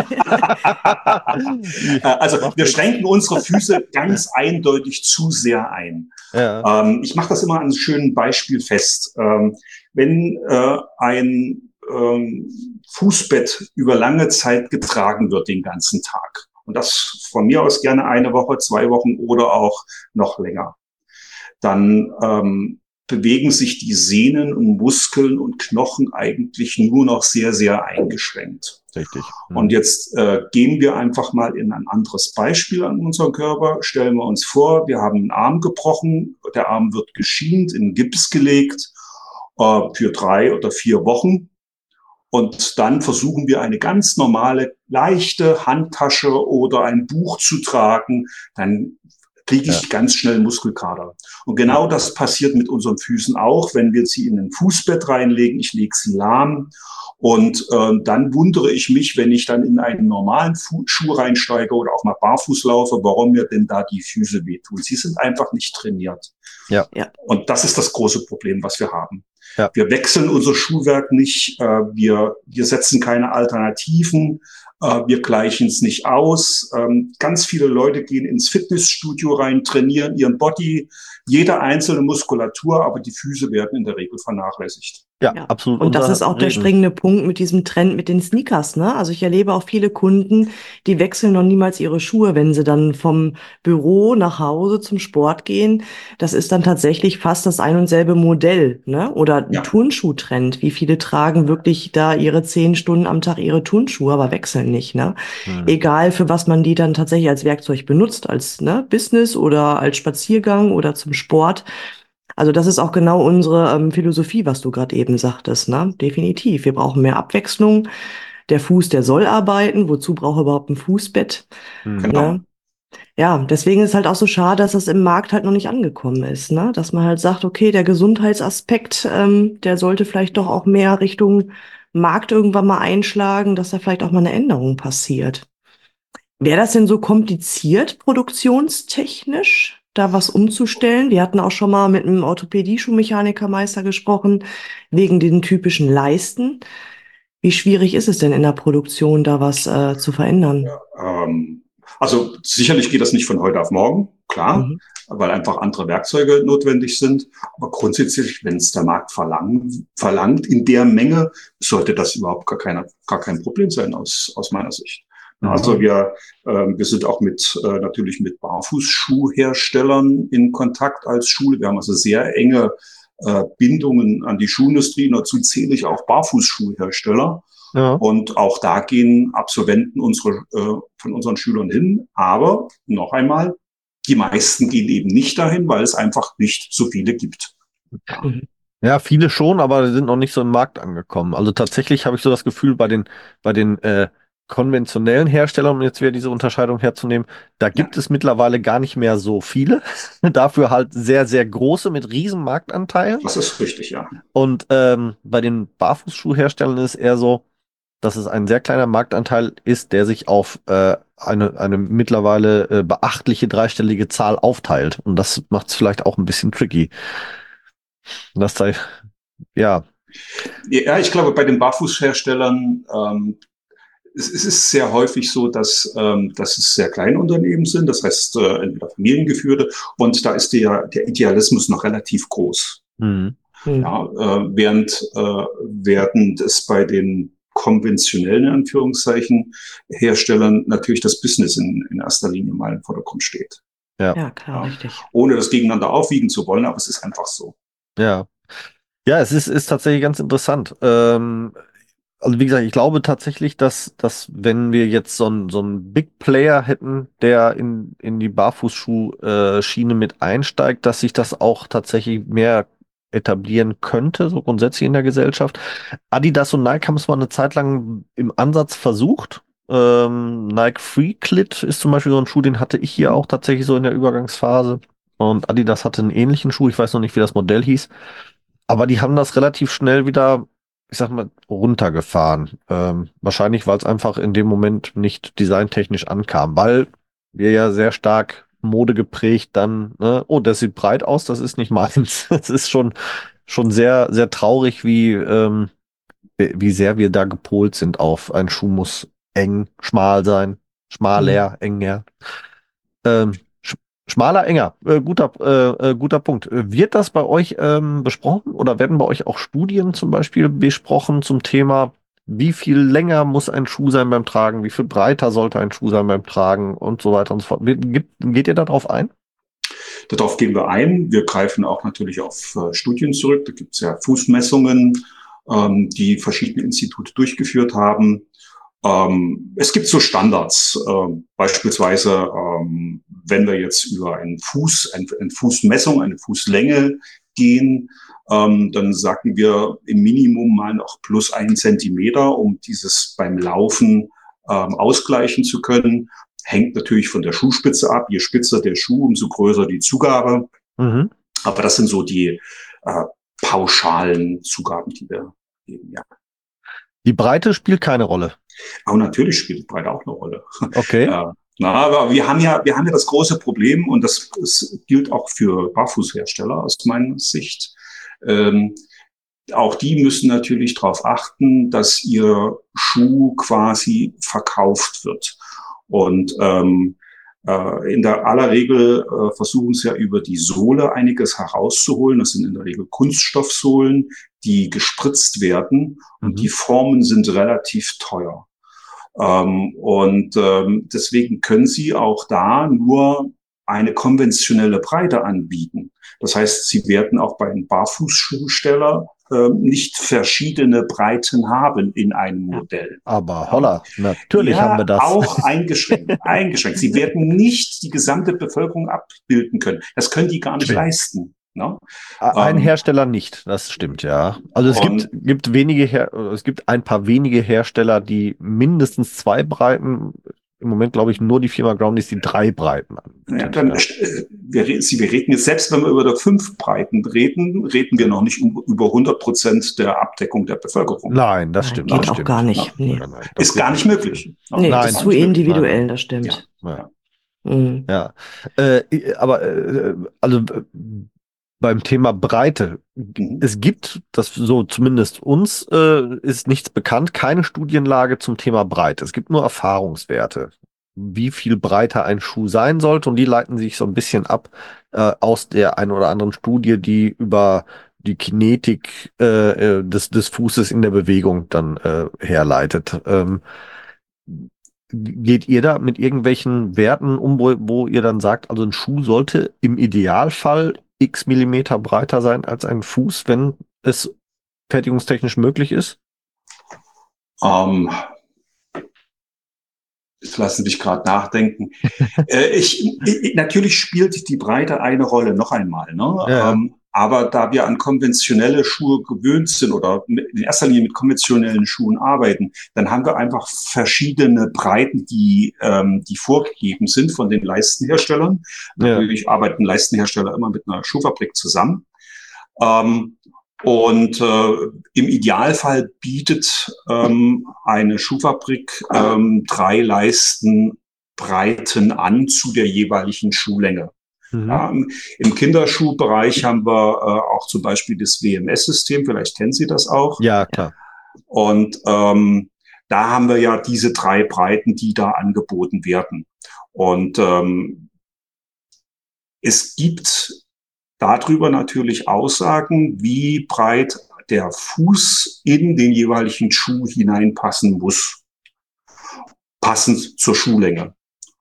Also Macht wir nichts. schränken unsere Füße ganz eindeutig zu sehr ein. Ja. Ähm, ich mache das immer an einem schönen Beispiel fest. Ähm, wenn äh, ein ähm, Fußbett über lange Zeit getragen wird, den ganzen Tag, und das von mir aus gerne eine Woche, zwei Wochen oder auch noch länger, dann ähm, bewegen sich die Sehnen und Muskeln und Knochen eigentlich nur noch sehr, sehr eingeschränkt. Richtig. Und Mhm. jetzt äh, gehen wir einfach mal in ein anderes Beispiel an unseren Körper. Stellen wir uns vor, wir haben einen Arm gebrochen, der Arm wird geschient, in Gips gelegt äh, für drei oder vier Wochen. Und dann versuchen wir eine ganz normale, leichte Handtasche oder ein Buch zu tragen. Dann kriege ich Ja. ganz schnell Muskelkater. Und genau das passiert mit unseren Füßen auch, wenn wir sie in ein Fußbett reinlegen. Ich lege sie lahm. Und äh, dann wundere ich mich, wenn ich dann in einen normalen Fu Schuh reinsteige oder auch mal barfuß laufe, warum mir denn da die Füße wehtun. Sie sind einfach nicht trainiert. Ja. Ja. Und das ist das große Problem, was wir haben. Ja. Wir wechseln unser Schuhwerk nicht, äh, wir, wir setzen keine Alternativen, äh, wir gleichen es nicht aus. Ähm, ganz viele Leute gehen ins Fitnessstudio rein, trainieren ihren Body, jede einzelne Muskulatur, aber die Füße werden in der Regel vernachlässigt. Ja, Ja. absolut. Und das ist auch der unterreden. springende Punkt mit diesem Trend mit den Sneakers, ne? Also ich erlebe auch viele Kunden, die wechseln noch niemals ihre Schuhe, wenn sie dann vom Büro nach Hause zum Sport gehen. Das ist dann tatsächlich fast das ein und selbe Modell, ne? Oder ein Ja. Turnschuhtrend. Wie viele tragen wirklich da ihre zehn Stunden am Tag ihre Turnschuhe, aber wechseln nicht, ne? Hm. Egal für was man die dann tatsächlich als Werkzeug benutzt, als ne, Business oder als Spaziergang oder zum Sport. Also das ist auch genau unsere ähm, Philosophie, was du gerade eben sagtest, ne? Definitiv. Wir brauchen mehr Abwechslung. Der Fuß, der soll arbeiten. Wozu braucht er überhaupt ein Fußbett? Hm. Genau. Ne? Ja, deswegen ist halt auch so schade, dass das im Markt halt noch nicht angekommen ist, ne? Dass man halt sagt, okay, der Gesundheitsaspekt, ähm, der sollte vielleicht doch auch mehr Richtung Markt irgendwann mal einschlagen, dass da vielleicht auch mal eine Änderung passiert. Wäre das denn so kompliziert, produktionstechnisch, da was umzustellen? Wir hatten auch schon mal mit einem Orthopädie-Schuhmechanikermeister gesprochen, wegen den typischen Leisten. Wie schwierig ist es denn in der Produktion, da was äh, zu verändern? Ähm, also sicherlich geht das nicht von heute auf morgen. klar, Mhm. weil einfach andere Werkzeuge notwendig sind. Aber grundsätzlich, wenn es der Markt verlangt, verlangt in der Menge, sollte das überhaupt gar, keine, gar kein Problem sein aus, aus meiner Sicht. Mhm. Also wir, äh, wir sind auch mit äh, natürlich mit Barfußschuhherstellern in Kontakt als Schule. Wir haben also sehr enge äh, Bindungen an die Schuhindustrie. Und dazu zähle ich auch Barfußschuhhersteller. Ja. Und auch da gehen Absolventen unsere, äh, von unseren Schülern hin. Aber noch einmal, die meisten gehen eben nicht dahin, weil es einfach nicht so viele gibt. Mhm. Ja, viele schon, aber die sind noch nicht so im Markt angekommen. Also tatsächlich habe ich so das Gefühl, bei den, bei den äh, konventionellen Herstellern, um jetzt wieder diese Unterscheidung herzunehmen, da gibt es mittlerweile gar nicht mehr so viele. Dafür halt sehr, sehr große mit riesen Marktanteilen. Das ist richtig, ja. Und ähm, bei den Barfußschuhherstellern ist es eher so, dass es ein sehr kleiner Marktanteil ist, der sich auf äh, eine, eine mittlerweile äh, beachtliche dreistellige Zahl aufteilt. Und das macht es vielleicht auch ein bisschen tricky. Das sei, ja. Ja, ich glaube, bei den Barfußherstellern, ähm, es, es ist sehr häufig so, dass, ähm, dass es sehr kleine Unternehmen sind, das heißt äh, entweder familiengeführte, und da ist der, der Idealismus noch relativ groß. Mhm. Mhm. Ja, äh, während, äh, während es bei den konventionellen, in Anführungszeichen, Herstellern natürlich das Business in, in erster Linie mal im Vordergrund steht. Ja. Ja, klar, Ja. richtig. Ohne das gegeneinander aufwiegen zu wollen, aber es ist einfach so. Ja. Ja, es ist, ist tatsächlich ganz interessant. Ähm, also wie gesagt, ich glaube tatsächlich, dass, dass wenn wir jetzt so einen so einen Big Player hätten, der in, in die Barfußschuh-Schiene mit einsteigt, dass sich das auch tatsächlich mehr etablieren könnte, so grundsätzlich in der Gesellschaft. Adidas und Nike haben es mal eine Zeit lang im Ansatz versucht. Ähm, Nike Free Clit ist zum Beispiel so ein Schuh, den hatte ich hier auch tatsächlich so in der Übergangsphase. Und Adidas hatte einen ähnlichen Schuh, ich weiß noch nicht, wie das Modell hieß. Aber die haben das relativ schnell wieder, ich sag mal, runtergefahren. Ähm, wahrscheinlich, weil es einfach in dem Moment nicht designtechnisch ankam, weil wir ja sehr stark Mode geprägt dann, ne? Oh, das sieht breit aus, das ist nicht meins. Das ist schon, schon sehr, sehr traurig, wie, ähm, wie wie sehr wir da gepolt sind auf ein Schuh muss eng, schmal sein, schmaler, enger. Ähm, sch schmaler, enger. Äh, guter, äh, äh, guter Punkt. Äh, Wird das bei euch ähm, besprochen oder werden bei euch auch Studien zum Beispiel besprochen zum Thema, wie viel länger muss ein Schuh sein beim Tragen, wie viel breiter sollte ein Schuh sein beim Tragen und so weiter und so fort? Wird- Gibt, geht ihr darauf ein? Darauf gehen wir ein. Wir greifen auch natürlich auf äh, Studien zurück. Da gibt es ja Fußmessungen, ähm, die verschiedene Institute durchgeführt haben. Ähm, es gibt so Standards, ähm, beispielsweise, ähm, wenn wir jetzt über einen Fuß, ein, eine Fußmessung, eine Fußlänge gehen, ähm, dann sagen wir im Minimum mal noch plus einen Zentimeter, um dieses beim Laufen ähm, ausgleichen zu können. Hängt natürlich von der Schuhspitze ab. Je spitzer der Schuh, umso größer die Zugabe. Mhm. Aber das sind so die äh, pauschalen Zugaben, die wir geben, ja. Die Breite spielt keine Rolle. Aber natürlich spielt die Breite auch eine Rolle. Okay. Äh, na, aber wir haben ja, wir haben ja das große Problem, und das, das gilt auch für Barfußhersteller aus meiner Sicht. Ähm, auch die müssen natürlich darauf achten, dass ihr Schuh quasi verkauft wird. Und ähm, äh, in der aller Regel äh, versuchen sie ja über die Sohle einiges herauszuholen. Das sind in der Regel Kunststoffsohlen, die gespritzt werden, und Mhm. die Formen sind relativ teuer. Ähm, und ähm, deswegen können sie auch da nur eine konventionelle Breite anbieten. Das heißt, sie werden auch bei einem Barfußschuhsteller äh, nicht verschiedene Breiten haben in einem Modell. Aber Ja. holla, natürlich Ja, haben wir das. auch eingeschränkt, eingeschränkt. Sie werden nicht die gesamte Bevölkerung abbilden können. Das können die gar nicht Okay. leisten. Ne? Ein Ähm, Hersteller nicht, das stimmt, ja. Also es gibt, Und gibt wenige Her es gibt ein paar wenige Hersteller, die mindestens zwei Breiten, im Moment glaube ich nur die Firma Groundies, die drei Breiten ja, anbietet. dann, Ja. äh, wir, re- Sie, wir reden jetzt, selbst wenn wir über die fünf Breiten reden, reden wir noch nicht um, über hundert Prozent der Abdeckung der Bevölkerung. Nein, das Nein, stimmt, geht das auch stimmt. gar nicht. Nee. Nein, nein, das Ist wird gar nicht möglich. Nee, Nein. ist Gar zu nicht möglich. individuell, Nein, nein. das stimmt. Ja. Mhm. Ja, äh, aber äh, also äh, beim Thema Breite, Mhm. es gibt, das so zumindest uns äh, ist nichts bekannt, keine Studienlage zum Thema Breite. Es gibt nur Erfahrungswerte. wie viel breiter ein Schuh sein sollte. Und die leiten sich so ein bisschen ab äh, aus der ein oder anderen Studie, die über die Kinetik äh, äh, des, des Fußes in der Bewegung dann äh, herleitet. Ähm, geht ihr da mit irgendwelchen Werten um, wo, wo ihr dann sagt, also ein Schuh sollte im Idealfall x Millimeter breiter sein als ein Fuß, wenn es fertigungstechnisch möglich ist? Ähm, Jetzt lassen Sie mich gerade nachdenken. äh, ich, ich, natürlich spielt die Breite eine Rolle, noch einmal. Ne? Ja, Ähm, aber da wir an konventionelle Schuhe gewöhnt sind oder in erster Linie mit konventionellen Schuhen arbeiten, dann haben wir einfach verschiedene Breiten, die, ähm, die vorgegeben sind von den Leistenherstellern. ja. Natürlich arbeiten Leistenhersteller immer mit einer Schuhfabrik zusammen. Ähm, und äh, im Idealfall bietet ähm, eine Schuhfabrik ähm, drei Leistenbreiten an zu der jeweiligen Schuhlänge. Mhm. Ja, im, Im Kinderschuhbereich haben wir äh, auch zum Beispiel das W M S-System, vielleicht kennen Sie das auch. Ja, klar. Und ähm, da haben wir ja diese drei Breiten, die da angeboten werden. Und ähm, es gibt darüber natürlich Aussagen, wie breit der Fuß in den jeweiligen Schuh hineinpassen muss, passend zur Schuhlänge.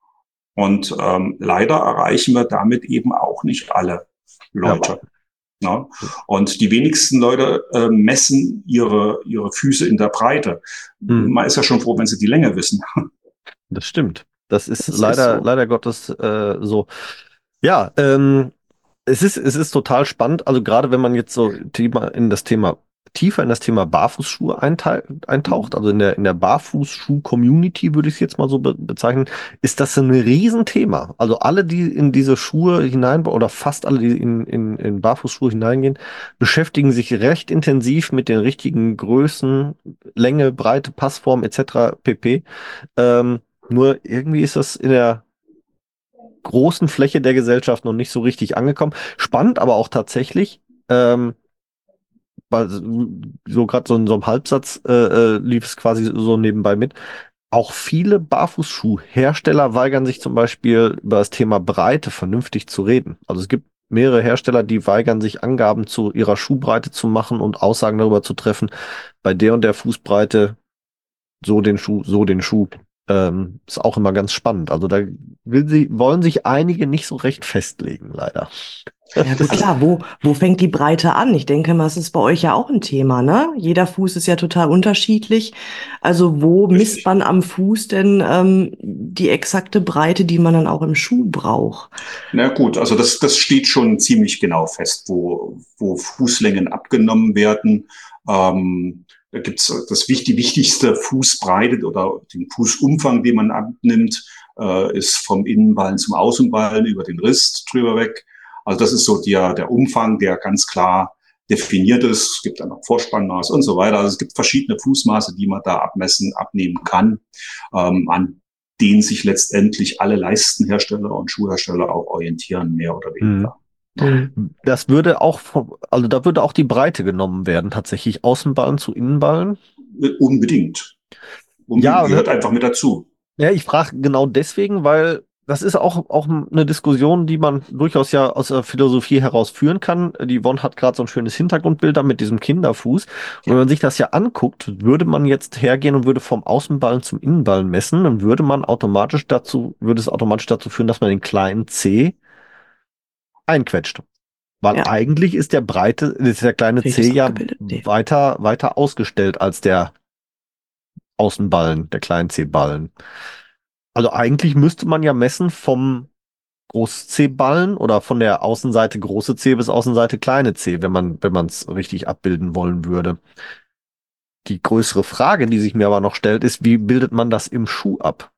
Und ähm, leider erreichen wir damit eben auch nicht alle Leute. Ja. Ja. Und die wenigsten Leute äh, messen ihre, ihre Füße in der Breite. Mhm. Man ist ja schon froh, wenn sie die Länge wissen. Das stimmt. Das ist Das ist leider, so. leider Gottes äh, so. Ja, ähm, es ist, es ist total spannend. Also gerade wenn man jetzt so Thema in das Thema tiefer in das Thema Barfußschuhe eintau- eintaucht, also in der in der Barfußschuh-Community würde ich es jetzt mal so be bezeichnen, ist das ein Riesenthema. Also alle, die in diese Schuhe hinein oder fast alle, die in, in, in Barfußschuhe hineingehen, beschäftigen sich recht intensiv mit den richtigen Größen, Länge, Breite, Passform et cetera pp. Ähm, nur irgendwie ist das in der großen Fläche der Gesellschaft noch nicht so richtig angekommen. Spannend, aber auch tatsächlich, ähm, weil so gerade so in so einem Halbsatz äh, äh, lief es quasi so nebenbei mit. Auch viele Barfußschuhhersteller weigern sich zum Beispiel über das Thema Breite vernünftig zu reden. Also es gibt mehrere Hersteller, die weigern sich Angaben zu ihrer Schuhbreite zu machen und Aussagen darüber zu treffen. Bei der und der Fußbreite so den Schuh, so den Schuh. Ähm, ist auch immer ganz spannend. Also da will sie, wollen sich einige nicht so recht festlegen, leider. Ja gut, klar, wo, wo fängt die Breite an? Ich denke mal, es ist bei euch ja auch ein Thema, ne? Jeder Fuß ist ja total unterschiedlich. Also wo misst Richtig. man am Fuß denn ähm, die exakte Breite, die man dann auch im Schuh braucht? Na gut, also das, das steht schon ziemlich genau fest, wo, wo Fußlängen abgenommen werden. Ähm, da gibt's das wichtig, wichtigste Fußbreite oder den Fußumfang, den man abnimmt, äh, ist vom Innenballen zum Außenballen über den Riss drüber weg. Also das ist so der, der Umfang, der ganz klar definiert ist. Es gibt dann noch Vorspannmaß und so weiter. Also es gibt verschiedene Fußmaße, die man da abmessen, abnehmen kann, ähm, an denen sich letztendlich alle Leistenhersteller und Schuhhersteller auch orientieren, mehr oder weniger. Mhm. Das würde auch, vom- also da würde auch die Breite genommen werden, tatsächlich Außenballen zu Innenballen. Unbedingt. Unbedingt. Ja, ne? Gehört einfach mit dazu. Ja, ich frage genau deswegen, weil das ist auch, auch eine Diskussion, die man durchaus ja aus der Philosophie heraus führen kann. Die Yvonne hat gerade so ein schönes Hintergrundbild da mit diesem Kinderfuß. Und wenn man sich das ja anguckt, würde man jetzt hergehen und würde vom Außenballen zum Innenballen messen, dann würde man automatisch dazu, würde es automatisch dazu führen, dass man den kleinen C einquetscht. Weil Ja, eigentlich ist der breite, ist der kleine C richtig ja abgebildet. Nee. weiter, weiter ausgestellt als der Außenballen, der kleinen C-Ballen. Also eigentlich müsste man ja messen vom Groß-C-Ballen oder von der Außenseite große C bis Außenseite kleine C, wenn man, wenn man es richtig abbilden wollen würde. Die größere Frage, die sich mir aber noch stellt, ist, wie bildet man das im Schuh ab?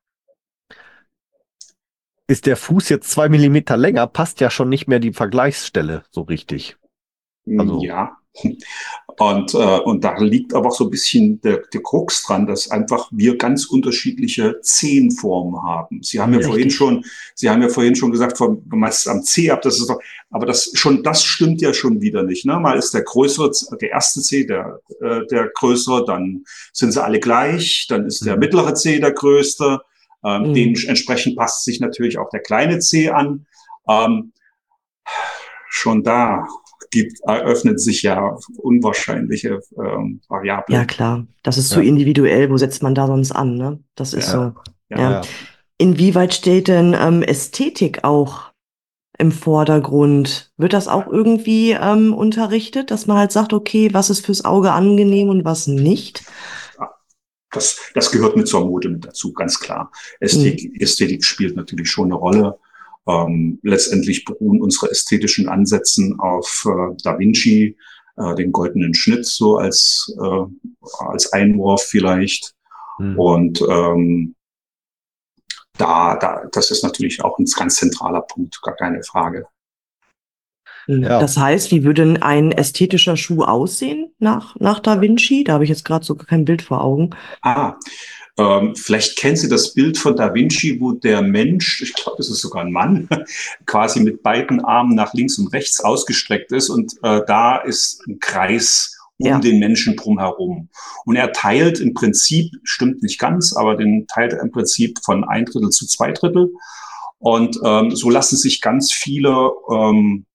Ist der Fuß jetzt zwei Millimeter länger, passt ja schon nicht mehr die Vergleichsstelle so richtig. Also, Ja. Und, äh, und da liegt aber auch so ein bisschen der, der Krux dran, dass einfach wir ganz unterschiedliche Zehenformen haben. Sie haben ja Ja. vorhin Richtig. schon, Sie haben ja vorhin schon gesagt, vom, man ist am C ab, das ist doch, aber das schon, das stimmt ja schon wieder nicht. Ne? Mal ist der größere, der erste C, der, äh, der größere, dann sind sie alle gleich, dann ist der Mhm. mittlere C der größte. Ähm, Mhm. Dementsprechend passt sich natürlich auch der kleine Zeh an. Ähm, schon da gibt, eröffnet sich ja unwahrscheinliche ähm, Ja, Variablen. klar. Das ist zu Ja. individuell. Wo setzt man da sonst an, ne? Das ist Ja, so. ja. Ja. Ja. Inwieweit steht denn ähm, Ästhetik auch im Vordergrund? Wird das auch irgendwie ähm, unterrichtet, dass man halt sagt, okay, was ist fürs Auge angenehm und was nicht? Das, das gehört mit zur Mode mit dazu, ganz klar. Ästhetik, Ästhetik spielt natürlich schon eine Rolle. Ähm, letztendlich beruhen unsere ästhetischen Ansätzen auf äh, Da Vinci, äh, den goldenen Schnitt so als, äh, als Einwurf vielleicht. Hm. Und ähm, da, da, das ist natürlich auch ein ganz zentraler Punkt, gar keine Frage. Ja. Das heißt, wie würde denn ein ästhetischer Schuh aussehen nach, nach Da Vinci? Da habe ich jetzt gerade so kein Bild vor Augen. Ah, ähm, vielleicht kennen Sie das Bild von Da Vinci, wo der Mensch, ich glaube, das ist sogar ein Mann, quasi mit beiden Armen nach links und rechts ausgestreckt ist und äh, da ist ein Kreis um Ja. den Menschen drumherum. Und er teilt im Prinzip, stimmt nicht ganz, aber den teilt er im Prinzip von ein Drittel zu zwei Drittel. Und ähm, so lassen sich ganz viele ähm,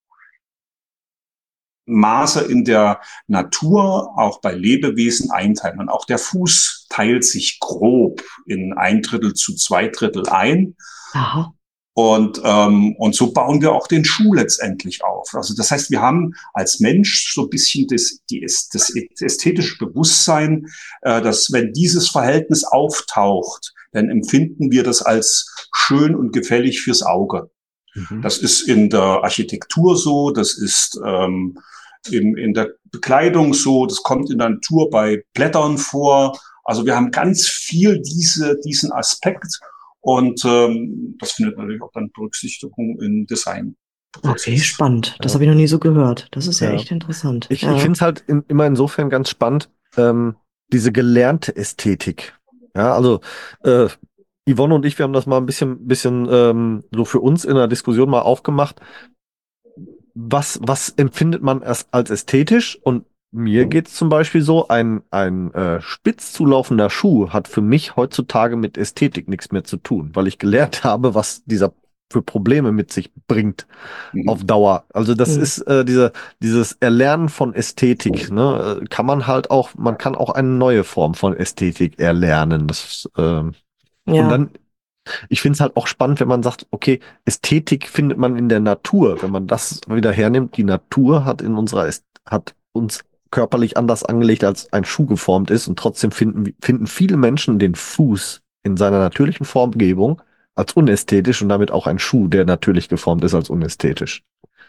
Maße in der Natur, auch bei Lebewesen einteilen. Und auch der Fuß teilt sich grob in ein Drittel zu zwei Drittel ein. Aha. Und, ähm, und so bauen wir auch den Schuh letztendlich auf. Also das heißt, wir haben als Mensch so ein bisschen das, die, das ästhetische Bewusstsein, äh, dass wenn dieses Verhältnis auftaucht, dann empfinden wir das als schön und gefällig fürs Auge. Mhm. Das ist in der Architektur so, das ist ähm, in, in der Bekleidung so, das kommt in der Natur bei Blättern vor. Also wir haben ganz viel diese, diesen Aspekt und ähm, das findet natürlich auch dann Berücksichtigung im Design. Okay, spannend. Das Ja. habe ich noch nie so gehört. Das ist ja, Ja. echt interessant. Ich, ja. ich finde es halt in, immer insofern ganz spannend, ähm, diese gelernte Ästhetik. Ja, also äh, Yvonne und ich, wir haben das mal ein bisschen, bisschen ähm, so für uns in der Diskussion mal aufgemacht. Was, was empfindet man erst als ästhetisch? Und mir geht es zum Beispiel so, ein, ein äh, spitz zulaufender Schuh hat für mich heutzutage mit Ästhetik nichts mehr zu tun, weil ich gelernt habe, was dieser für Probleme mit sich bringt auf Dauer. Also das Mhm. ist äh, diese, dieses Erlernen von Ästhetik, ne? äh, Kann man halt auch, man kann auch eine neue Form von Ästhetik erlernen. Das, ähm, Ja. Und dann, ich finde es halt auch spannend, wenn man sagt, okay, Ästhetik findet man in der Natur. Wenn man das wieder hernimmt, die Natur hat in unserer, Äst- hat uns körperlich anders angelegt, als ein Schuh geformt ist. Und trotzdem finden, finden viele Menschen den Fuß in seiner natürlichen Formgebung als unästhetisch und damit auch ein Schuh, der natürlich geformt ist, als unästhetisch.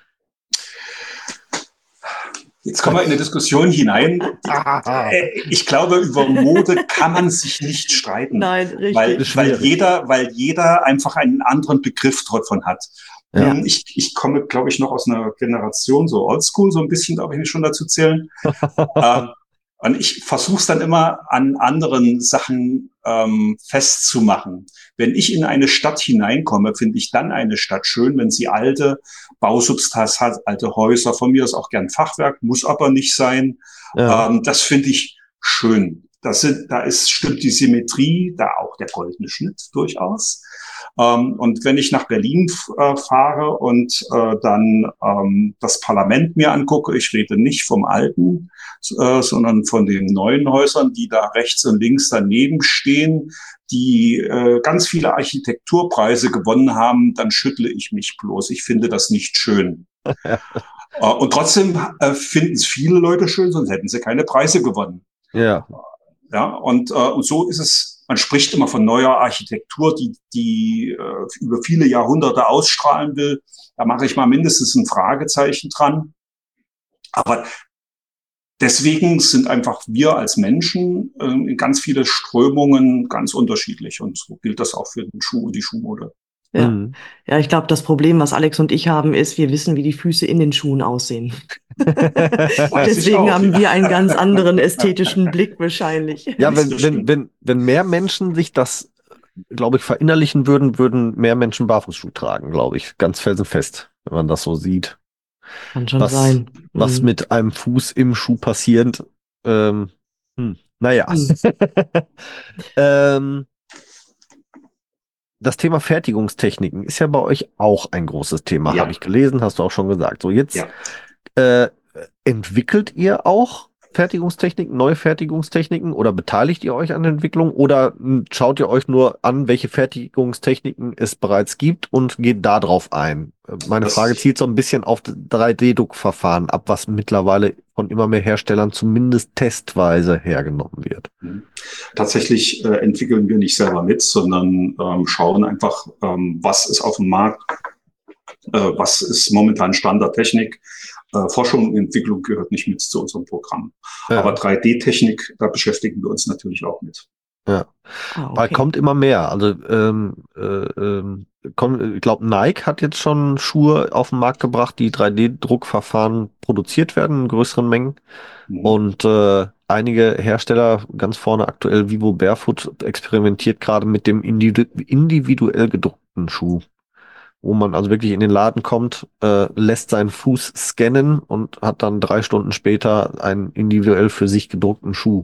Jetzt kommen wir in eine Diskussion hinein. Ich glaube, über Mode kann man sich nicht streiten. Nein, richtig. Weil, Ist weil, schwierig. jeder, weil jeder einfach einen anderen Begriff davon hat. Ja. Ich, ich komme, glaube ich, noch aus einer Generation, so oldschool, so ein bisschen, glaube ich, mich schon dazu zählen. ähm, und ich versuche es dann immer an anderen Sachen ähm, festzumachen. Wenn ich in eine Stadt hineinkomme, finde ich dann eine Stadt schön, wenn sie alte Bausubstanz hat, alte Häuser, von mir ist auch gern Fachwerk, muss aber nicht sein. Ja. Ähm, das finde ich schön. Das sind, da ist, stimmt die Symmetrie, da auch der goldene Schnitt durchaus. Ähm, und wenn ich nach Berlin äh, fahre und äh, dann ähm, das Parlament mir angucke, ich rede nicht vom alten, äh, sondern von den neuen Häusern, die da rechts und links daneben stehen, die äh, ganz viele Architekturpreise gewonnen haben, dann schüttle ich mich bloß. Ich finde das nicht schön. äh, und trotzdem äh, finden es viele Leute schön, sonst hätten sie keine Preise gewonnen. Ja. Ja, und, äh, und so ist es, man spricht immer von neuer Architektur, die, die äh, über viele Jahrhunderte ausstrahlen will. Da mache ich mal mindestens ein Fragezeichen dran. Aber deswegen sind einfach wir als Menschen äh, in ganz viele Strömungen ganz unterschiedlich. Und so gilt das auch für den Schuh und die Schuhmode. Ja. Mhm. Ja, ich glaube, das Problem, was Alex und ich haben, ist, wir wissen, wie die Füße in den Schuhen aussehen. Weiß ich Deswegen auch, haben ja. wir einen ganz anderen ästhetischen Blick wahrscheinlich. Ja, Das wenn, wenn, stimmt. wenn, wenn mehr Menschen sich das, glaube ich, verinnerlichen würden, würden mehr Menschen Barfußschuh tragen, glaube ich. Ganz felsenfest, wenn man das so sieht. Kann schon Was, sein. was Mhm. mit einem Fuß im Schuh passiert. Ähm, hm, naja. Mhm. ähm, das Thema Fertigungstechniken ist ja bei euch auch ein großes Thema, Ja. habe ich gelesen, hast du auch schon gesagt. So, jetzt Ja. äh, entwickelt ihr auch Fertigungstechniken, neue Fertigungstechniken oder beteiligt ihr euch an der Entwicklung oder mh, schaut ihr euch nur an, welche Fertigungstechniken es bereits gibt und geht da drauf ein? Äh, Meine Das- Frage zielt so ein bisschen auf drei D-Druckverfahren ab, was mittlerweile von immer mehr Herstellern zumindest testweise hergenommen wird. Mhm. Tatsächlich äh, entwickeln wir nicht selber mit, sondern ähm, schauen einfach, ähm, was ist auf dem Markt, äh, was ist momentan Standardtechnik. Äh, Forschung und Entwicklung gehört nicht mit zu unserem Programm. Ja. Aber drei D-Technik, da beschäftigen wir uns natürlich auch mit. Ja. Ah, Weil okay. kommt immer mehr. Also ähm, äh, ähm, komm, ich glaube, Nike hat jetzt schon Schuhe auf den Markt gebracht, die drei D-Druckverfahren produziert werden in größeren Mengen. Mhm. Und äh, einige Hersteller, ganz vorne aktuell Vivo Barefoot, experimentiert gerade mit dem individu individuell gedruckten Schuh, wo man also wirklich in den Laden kommt, äh, lässt seinen Fuß scannen und hat dann drei Stunden später einen individuell für sich gedruckten Schuh.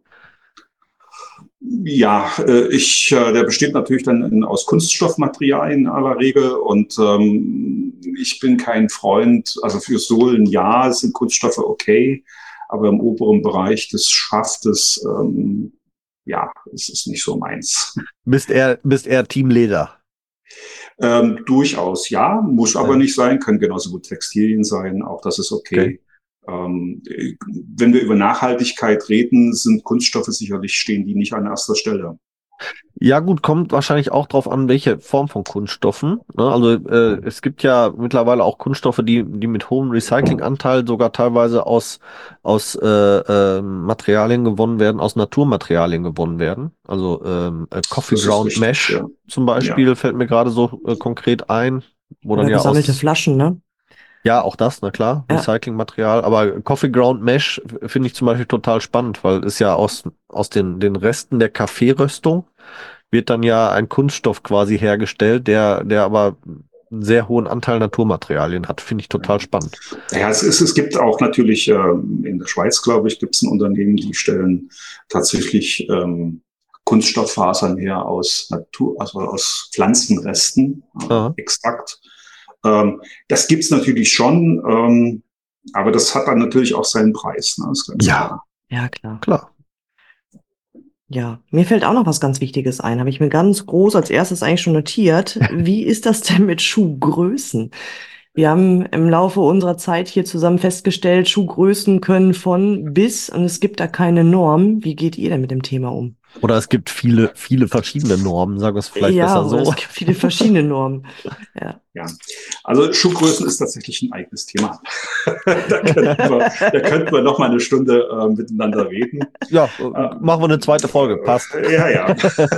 Ja, äh, ich, äh, der besteht natürlich dann in, aus Kunststoffmaterialien in aller Regel und ähm, ich bin kein Freund, also für Sohlen ja, sind Kunststoffe okay, aber im oberen Bereich des Schaftes, ähm, ja, es ist nicht so meins. Bist eher, bist eher Team Leder. Ähm, durchaus ja, muss aber Ja. nicht sein, können genauso gut Textilien sein, auch das ist okay. Okay. Ähm, äh, wenn wir über Nachhaltigkeit reden, sind Kunststoffe sicherlich, stehen die nicht an erster Stelle. Ja gut, kommt wahrscheinlich auch drauf an, welche Form von Kunststoffen. Ne? Also äh, es gibt ja mittlerweile auch Kunststoffe, die, die mit hohem Recyclinganteil sogar teilweise aus, aus äh, äh, Materialien gewonnen werden, aus Naturmaterialien gewonnen werden. Also ähm, äh, Coffee Das ist Ground richtig, Mesh ja. zum Beispiel fällt mir gerade so äh, konkret ein, wo dann Oder ja gesammelte aus Flaschen, ne? ja, auch das, na klar, Ja. Recyclingmaterial. Aber Coffee Ground Mesh f- finde ich zum Beispiel total spannend, weil es ja aus, aus den, den Resten der Kaffeeröstung wird dann ja ein Kunststoff quasi hergestellt, der, der aber einen sehr hohen Anteil Naturmaterialien hat. Finde ich total spannend. Ja, es, ist, es gibt auch natürlich ähm, in der Schweiz, glaube ich, gibt es ein Unternehmen, die stellen tatsächlich ähm, Kunststofffasern her aus Natur, also aus Pflanzenresten, äh, Ja. extrakt. Ähm, das gibt's natürlich schon, ähm, aber das hat dann natürlich auch seinen Preis, ne? Ist ganz Ja. klar. Ja, klar. Klar. Ja, mir fällt auch noch was ganz Wichtiges ein. Habe ich mir ganz groß als erstes eigentlich schon notiert. Wie ist das denn mit Schuhgrößen? Wir haben im Laufe unserer Zeit hier zusammen festgestellt, Schuhgrößen können von bis und es gibt da keine Norm. Wie geht ihr denn mit dem Thema um? Oder es gibt viele, viele verschiedene Normen, sagen wir es vielleicht ja, besser oder so. es gibt viele verschiedene Normen. Ja. Ja, also Schuhgrößen ist tatsächlich ein eigenes Thema. da könnten wir, da könnten wir noch mal eine Stunde äh, miteinander reden. Ja, äh, machen wir eine zweite Folge, passt. Äh, Ja, ja.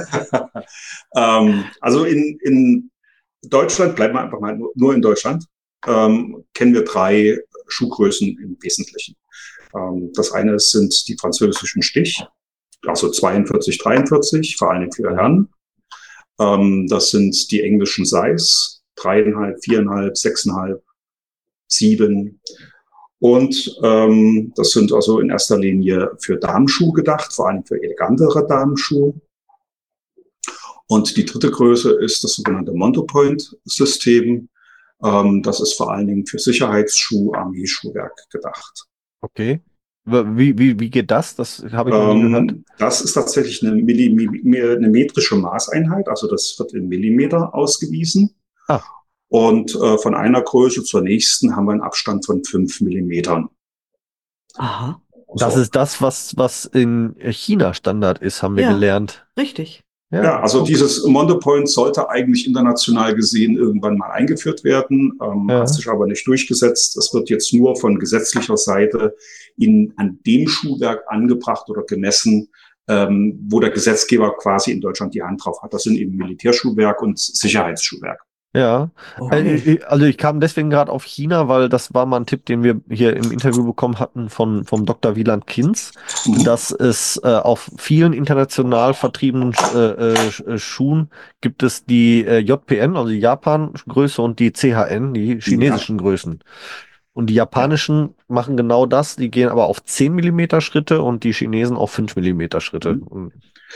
ähm, also in, in Deutschland, bleiben wir einfach mal nur, nur in Deutschland, ähm, kennen wir drei Schuhgrößen im Wesentlichen. Ähm, das eine sind die französischen Stich, also zweiundvierzig, dreiundvierzig, vor allem für Herren. Ähm, das sind die englischen Size, dreieinhalb, viereinhalb, sechseinhalb, sieben. Und ähm, das sind also in erster Linie für Damenschuhe gedacht, vor allem für elegantere Damenschuhe. Und die dritte Größe ist das sogenannte Montopoint-System. Ähm, das ist vor allen Dingen für Sicherheitsschuh, Armeeschuhwerk gedacht. Okay. Wie, wie, wie geht das? Das habe ich noch nie gehört. Ähm, das ist tatsächlich eine, Millim eine metrische Maßeinheit, also das wird in Millimeter ausgewiesen. Ah. Und äh, von einer Größe zur nächsten haben wir einen Abstand von fünf Millimetern. Aha, Das So. ist das, was, was in China Standard ist, haben wir Ja. gelernt. richtig. Ja, also okay. dieses Mondopoint sollte eigentlich international gesehen irgendwann mal eingeführt werden, ähm, Ja. hat sich aber nicht durchgesetzt. Es wird jetzt nur von gesetzlicher Seite in, an dem Schuhwerk angebracht oder gemessen, ähm, wo der Gesetzgeber quasi in Deutschland die Hand drauf hat. Das sind eben Militärschuhwerk und Sicherheitsschuhwerk. Ja, Okay. Äh, also ich kam deswegen gerade auf China, weil das war mal ein Tipp, den wir hier im Interview bekommen hatten von vom Doktor Wieland Kinz, Mhm. dass es äh, auf vielen international vertriebenen äh, äh, Schuhen gibt es die äh, J P N, also die Japan-Größe und die C H N, die chinesischen Größen. Und die japanischen machen genau das, die gehen aber auf zehn Millimeter Schritte und die Chinesen auf fünf Millimeter Schritte. Mhm. Und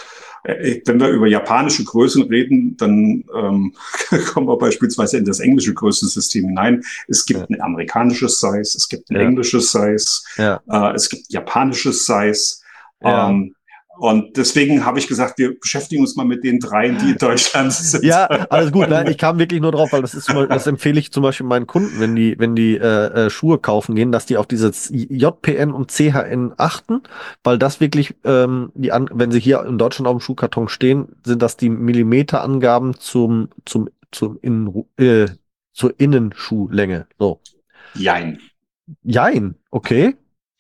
Äh, Wenn wir über japanische Größen reden, dann ähm, kommen wir beispielsweise in das englische Größensystem hinein. Es gibt Ja. ein amerikanisches Size, es gibt ein Ja. englisches Size, Ja. äh, es gibt japanisches Size. Ja. Ähm, und deswegen habe ich gesagt, wir beschäftigen uns mal mit den dreien, die in Deutschland sind. Ja, alles gut. Nein, ich kam wirklich nur drauf, weil das ist zum Beispiel, das empfehle ich zum Beispiel meinen Kunden, wenn die, wenn die äh, äh, Schuhe kaufen gehen, dass die auf dieses J P N und C H N achten, weil das wirklich, ähm, die an, wenn sie hier in Deutschland auf dem Schuhkarton stehen, sind das die Millimeterangaben zum, zum, zum Innen, äh, zur Innenschuhlänge. So. Jein. Jein, okay.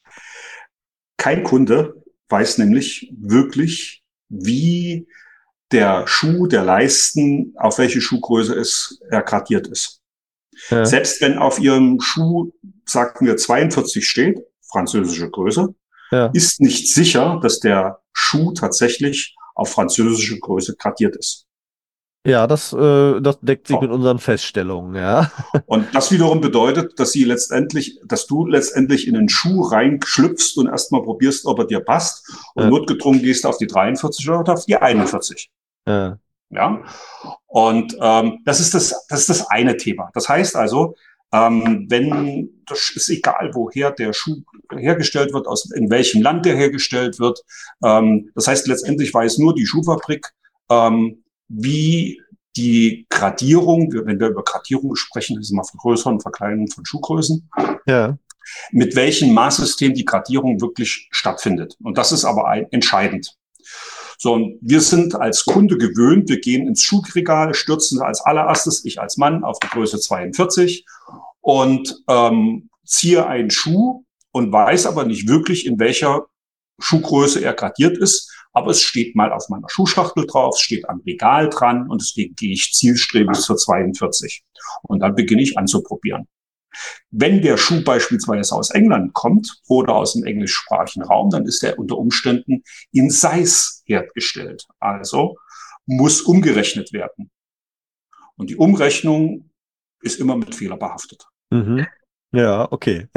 Kein Kunde weiß nämlich wirklich, wie der Schuh, der Leisten, auf welche Schuhgröße es er gradiert ist. Ja. Selbst wenn auf ihrem Schuh, sagen wir, zweiundvierzig steht, französische Größe, Ja. ist nicht sicher, dass der Schuh tatsächlich auf französische Größe gradiert ist. Ja, das, äh, das deckt sich Oh. mit unseren Feststellungen, ja. Und das wiederum bedeutet, dass sie letztendlich, dass du letztendlich in einen Schuh reinschlüpfst und erstmal probierst, ob er dir passt. Und Ja. notgedrungen gehst auf die dreiundvierzig oder auf die einundvierzig. Ja. Ja. Und ähm, das ist das, das ist das eine Thema. Das heißt also, ähm, wenn, das ist egal, woher der Schuh hergestellt wird, aus in welchem Land der hergestellt wird. Ähm, das heißt, letztendlich weiß nur die Schuhfabrik, ähm, wie die Gradierung, wenn wir über Gradierung sprechen, ist immer von größeren und verkleinern von Schuhgrößen, Ja. mit welchem Maßsystem die Gradierung wirklich stattfindet. Und das ist aber ein, entscheidend. So, und wir sind als Kunde gewöhnt, wir gehen ins Schuhregal, stürzen als allererstes, ich als Mann, auf die Größe zweiundvierzig und ähm, ziehe einen Schuh und weiß aber nicht wirklich, in welcher Schuhgröße er gradiert ist. Aber es steht mal auf meiner Schuhschachtel drauf, es steht am Regal dran und deswegen gehe ich zielstrebig zur zweiundvierzig. Und dann beginne ich anzuprobieren. Wenn der Schuh beispielsweise aus England kommt oder aus dem englischsprachigen Raum, dann ist er unter Umständen in Size hergestellt. Also muss umgerechnet werden. Und die Umrechnung ist immer mit Fehler behaftet. Mhm. Ja, okay.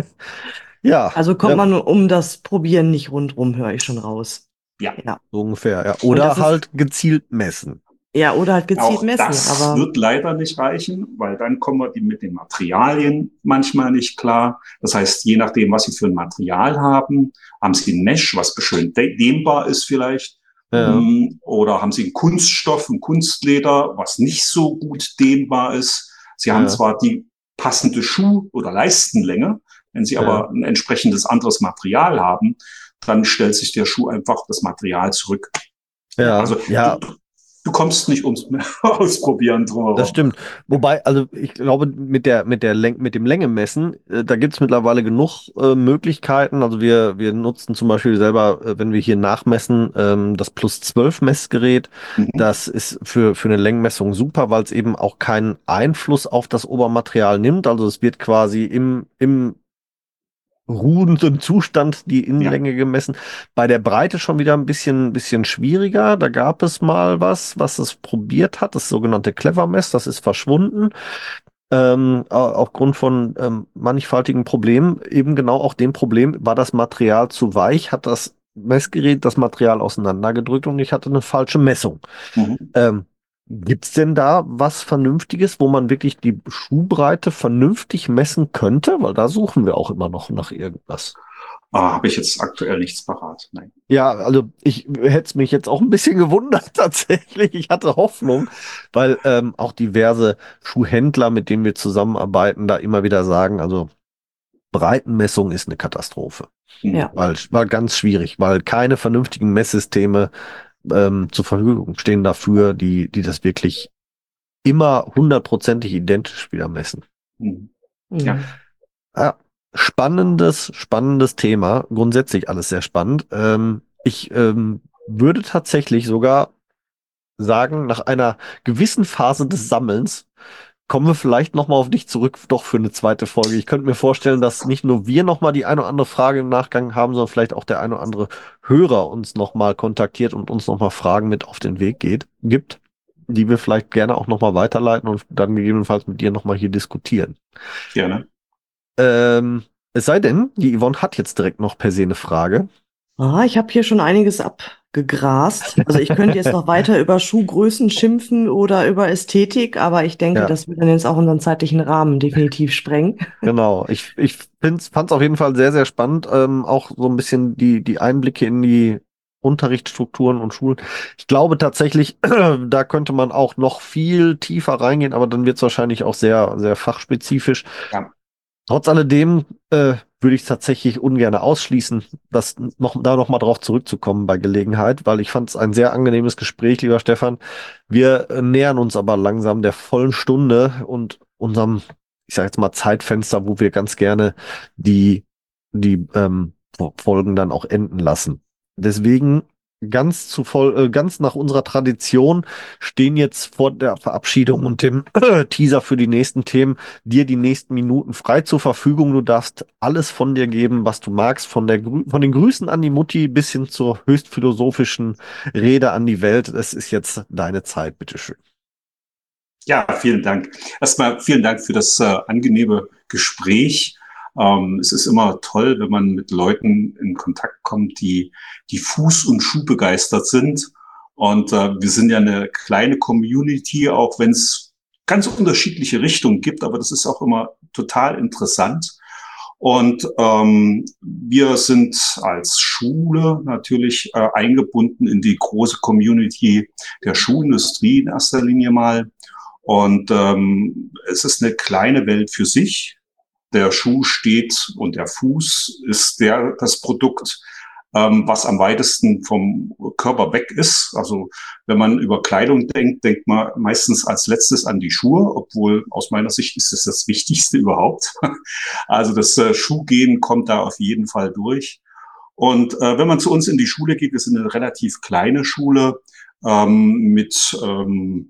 Ja. Also kommt ja, man um das Probieren nicht rundrum, höre ich schon raus. Ja. Ja. so ungefähr, ja. Und Oder das ist- halt gezielt messen. Ja, oder halt gezielt Auch messen. das Aber wird leider nicht reichen, weil dann kommen wir die mit den Materialien manchmal nicht klar. Das heißt, je nachdem, was Sie für ein Material haben, haben Sie ein Mesh, was schön de- dehnbar ist vielleicht, Ja. Mm, oder haben Sie einen Kunststoff, ein Kunstleder, was nicht so gut dehnbar ist. Sie haben Ja. zwar die passende Schuh- oder Leistenlänge, wenn Sie Ja. aber ein entsprechendes anderes Material haben, dann stellt sich der Schuh einfach das Material zurück. Ja, Also ja, du, du kommst nicht ums Ausprobieren drumherum. das stimmt. Wobei, also ich glaube, mit der, mit der Läng mit dem Längemessen, äh, da gibt es mittlerweile genug äh, Möglichkeiten. Also wir, wir nutzen zum Beispiel selber, äh, wenn wir hier nachmessen, ähm, das Plus zwölf Messgerät. Mhm. Das ist für, für eine Längenmessung super, weil es eben auch keinen Einfluss auf das Obermaterial nimmt. Also es wird quasi im, im ruhenden Zustand die Innenlänge gemessen. Bei der Breite schon wieder ein bisschen, bisschen schwieriger. Da gab es mal was, was es probiert hat, das sogenannte Clevermess, das ist verschwunden. Ähm, au- aufgrund von ähm, mannigfaltigen Problemen, eben genau auch dem Problem, war das Material zu weich, hat das Messgerät das Material auseinandergedrückt und ich hatte eine falsche Messung. Mhm. Ähm, Gibt's denn da was Vernünftiges, wo man wirklich die Schuhbreite vernünftig messen könnte? Weil da suchen wir auch immer noch nach irgendwas. Ah, habe ich jetzt aktuell nichts parat. Nein. Ja, also ich hätte es mich jetzt auch ein bisschen gewundert tatsächlich. Ich hatte Hoffnung, weil ähm, auch diverse Schuhhändler, mit denen wir zusammenarbeiten, da immer wieder sagen, also Breitenmessung ist eine Katastrophe. Mhm. Ja. Weil war ganz schwierig, weil keine vernünftigen Messsysteme ähm, zur Verfügung stehen dafür, die, die das wirklich immer hundertprozentig identisch wieder messen. Mhm. Mhm. Ja. Ja, spannendes, spannendes Thema. Grundsätzlich alles sehr spannend. Ähm, ich ähm, würde tatsächlich sogar sagen, nach einer gewissen Phase des Sammelns kommen wir vielleicht nochmal auf dich zurück, doch für eine zweite Folge. Ich könnte mir vorstellen, dass nicht nur wir nochmal die eine oder andere Frage im Nachgang haben, sondern vielleicht auch der eine oder andere Hörer uns nochmal kontaktiert und uns nochmal Fragen mit auf den Weg geht, gibt, die wir vielleicht gerne auch nochmal weiterleiten und dann gegebenenfalls mit dir nochmal hier diskutieren. Gerne. Ähm, es sei denn, die Yvonne hat jetzt direkt noch per se eine Frage. Ah, ich habe hier schon einiges gegrast. Also ich könnte jetzt noch weiter über Schuhgrößen schimpfen oder über Ästhetik, aber ich denke, Ja. das würde dann jetzt auch unseren zeitlichen Rahmen definitiv sprengen. Genau, ich, ich fand es auf jeden Fall sehr, sehr spannend, ähm, auch so ein bisschen die, die Einblicke in die Unterrichtsstrukturen und Schulen. Ich glaube tatsächlich, da könnte man auch noch viel tiefer reingehen, aber dann wird es wahrscheinlich auch sehr, sehr fachspezifisch. Ja. Trotz alledem äh, würde ich es tatsächlich ungern ausschließen, das noch, da noch mal drauf zurückzukommen bei Gelegenheit, weil ich fand es ein sehr angenehmes Gespräch, lieber Stefan. Wir äh, nähern uns aber langsam der vollen Stunde und unserem, ich sage jetzt mal, Zeitfenster, wo wir ganz gerne die, die ähm, Folgen dann auch enden lassen. Deswegen ganz zu voll, äh, ganz nach unserer Tradition stehen jetzt vor der Verabschiedung und dem Teaser für die nächsten Themen dir die nächsten Minuten frei zur Verfügung. Du darfst alles von dir geben, was du magst, von der Grü von den Grüßen an die Mutti bis hin zur höchst philosophischen Rede an die Welt. Es ist jetzt deine Zeit, bitteschön. Ja, vielen Dank. Erstmal vielen Dank für das äh, angenehme Gespräch. Ähm, es ist immer toll, wenn man mit Leuten in Kontakt kommt, die, die Fuß- und Schuh begeistert sind. Und äh, wir sind ja eine kleine Community, auch wenn es ganz unterschiedliche Richtungen gibt, aber das ist auch immer total interessant. Und ähm, wir sind als Schule natürlich äh, eingebunden in die große Community der Schuhindustrie in erster Linie mal. Und ähm, es ist eine kleine Welt für sich. Der Schuh steht und der Fuß ist der das Produkt, ähm, was am weitesten vom Körper weg ist. Also wenn man über Kleidung denkt, denkt man meistens als letztes an die Schuhe, obwohl aus meiner Sicht ist es das Wichtigste überhaupt. Also das äh, Schuhgehen kommt da auf jeden Fall durch. Und äh, wenn man zu uns in die Schule geht, wir sind eine relativ kleine Schule ähm, mit ähm,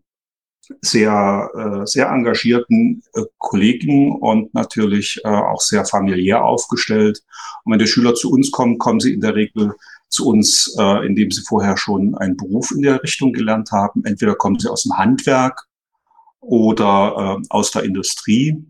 sehr, äh, sehr engagierten äh, Kollegen und natürlich äh, auch sehr familiär aufgestellt. Und wenn die Schüler zu uns kommen, kommen sie in der Regel zu uns, äh, indem sie vorher schon einen Beruf in der Richtung gelernt haben. Entweder kommen sie aus dem Handwerk oder äh, aus der Industrie.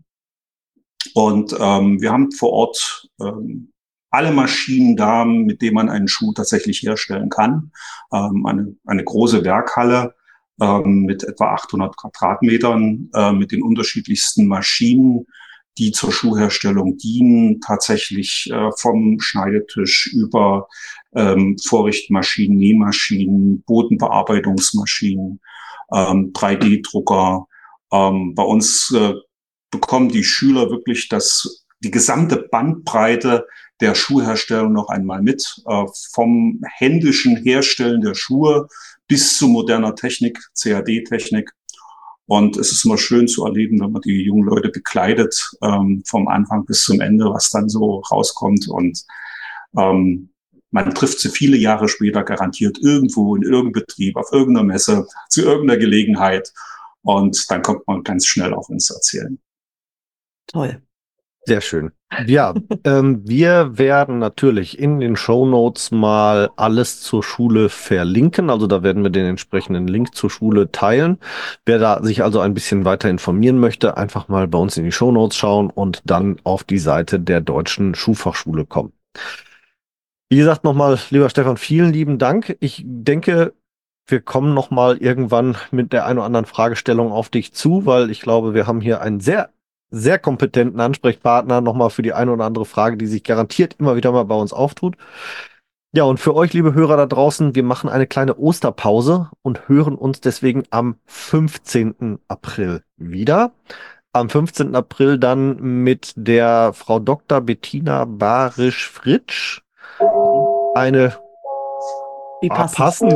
Und ähm, wir haben vor Ort ähm, alle Maschinen da, mit denen man einen Schuh tatsächlich herstellen kann. Ähm, eine, eine große Werkhalle ähm, mit etwa achthundert Quadratmetern, äh, mit den unterschiedlichsten Maschinen, die zur Schuhherstellung dienen, tatsächlich äh, vom Schneidetisch über ähm, Vorrichtmaschinen, Nähmaschinen, Bodenbearbeitungsmaschinen, ähm, drei D Drucker. Ähm, bei uns äh, bekommen die Schüler wirklich das, die gesamte Bandbreite der Schuhherstellung noch einmal mit, äh, vom händischen Herstellen der Schuhe bis zu moderner Technik, C A D-Technik. Und es ist immer schön zu erleben, wenn man die jungen Leute begleitet, ähm, vom Anfang bis zum Ende, was dann so rauskommt. Und ähm, man trifft sie viele Jahre später garantiert irgendwo in irgendeinem Betrieb, auf irgendeiner Messe, zu irgendeiner Gelegenheit. Und dann kommt man ganz schnell auf uns erzählen. Toll. Sehr schön. Ja, ähm, wir werden natürlich in den Shownotes mal alles zur Schule verlinken. Also da werden wir den entsprechenden Link zur Schule teilen. Wer da sich also ein bisschen weiter informieren möchte, einfach mal bei uns in die Shownotes schauen und dann auf die Seite der Deutschen Schuhfachschule kommen. Wie gesagt, nochmal, lieber Stefan, vielen lieben Dank. Ich denke, wir kommen nochmal irgendwann mit der ein oder anderen Fragestellung auf dich zu, weil ich glaube, wir haben hier einen sehr sehr kompetenten Ansprechpartner nochmal für die eine oder andere Frage, die sich garantiert immer wieder mal bei uns auftut. Ja, und für euch, liebe Hörer da draußen, wir machen eine kleine Osterpause und hören uns deswegen am fünfzehnten April wieder. Am fünfzehnten April dann mit der Frau Doktor Bettina Barisch-Fritsch. Eine Wie ah, passend.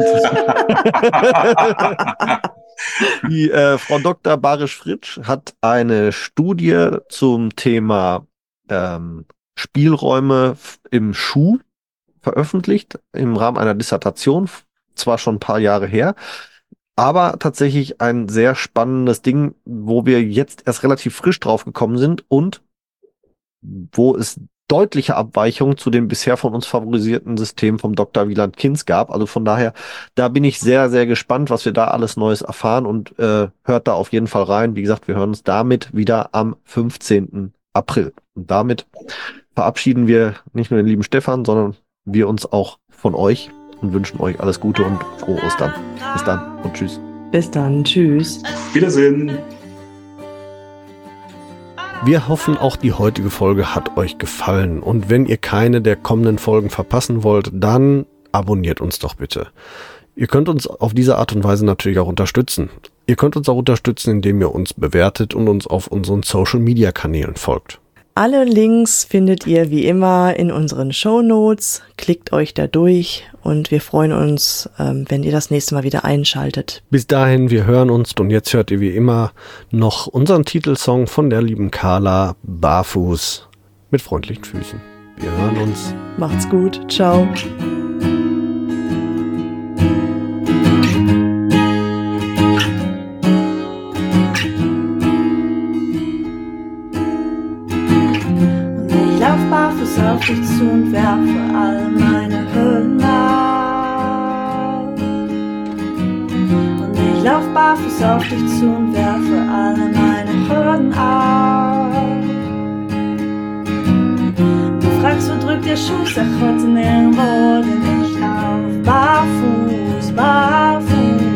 Die äh, Frau Doktor Barisch-Fritsch hat eine Studie zum Thema ähm, Spielräume im Schuh veröffentlicht im Rahmen einer Dissertation, zwar schon ein paar Jahre her, aber tatsächlich ein sehr spannendes Ding, wo wir jetzt erst relativ frisch drauf gekommen sind und wo es deutliche Abweichungen zu dem bisher von uns favorisierten System vom Doktor Wieland Kinz gab. Also von daher, da bin ich sehr, sehr gespannt, was wir da alles Neues erfahren und äh, hört da auf jeden Fall rein. Wie gesagt, wir hören uns damit wieder am fünfzehnten April. Und damit verabschieden wir nicht nur den lieben Stefan, sondern wir uns auch von euch und wünschen euch alles Gute und frohe Ostern. Bis dann und tschüss. Bis dann. Tschüss. Wiedersehen. Wir hoffen, auch die heutige Folge hat euch gefallen. Und wenn ihr keine der kommenden Folgen verpassen wollt, dann abonniert uns doch bitte. Ihr könnt uns auf diese Art und Weise natürlich auch unterstützen. Ihr könnt uns auch unterstützen, indem ihr uns bewertet und uns auf unseren Social-Media-Kanälen folgt. Alle Links findet ihr wie immer in unseren Shownotes. Klickt euch da durch und wir freuen uns, ähm, wenn ihr das nächste Mal wieder einschaltet. Bis dahin, wir hören uns und jetzt hört ihr wie immer noch unseren Titelsong von der lieben Carla, Barfuß mit freundlichen Füßen. Wir hören uns. Macht's gut. Ciao. Barfuß auf dich zu und werfe all meine Hürden auf. Und ich lauf barfuß auf dich zu und werfe alle meine Hürden auf. Du fragst, wo drückt der Schuh, sag heute nirgendwo, denn ich lauf barfuß, barfuß.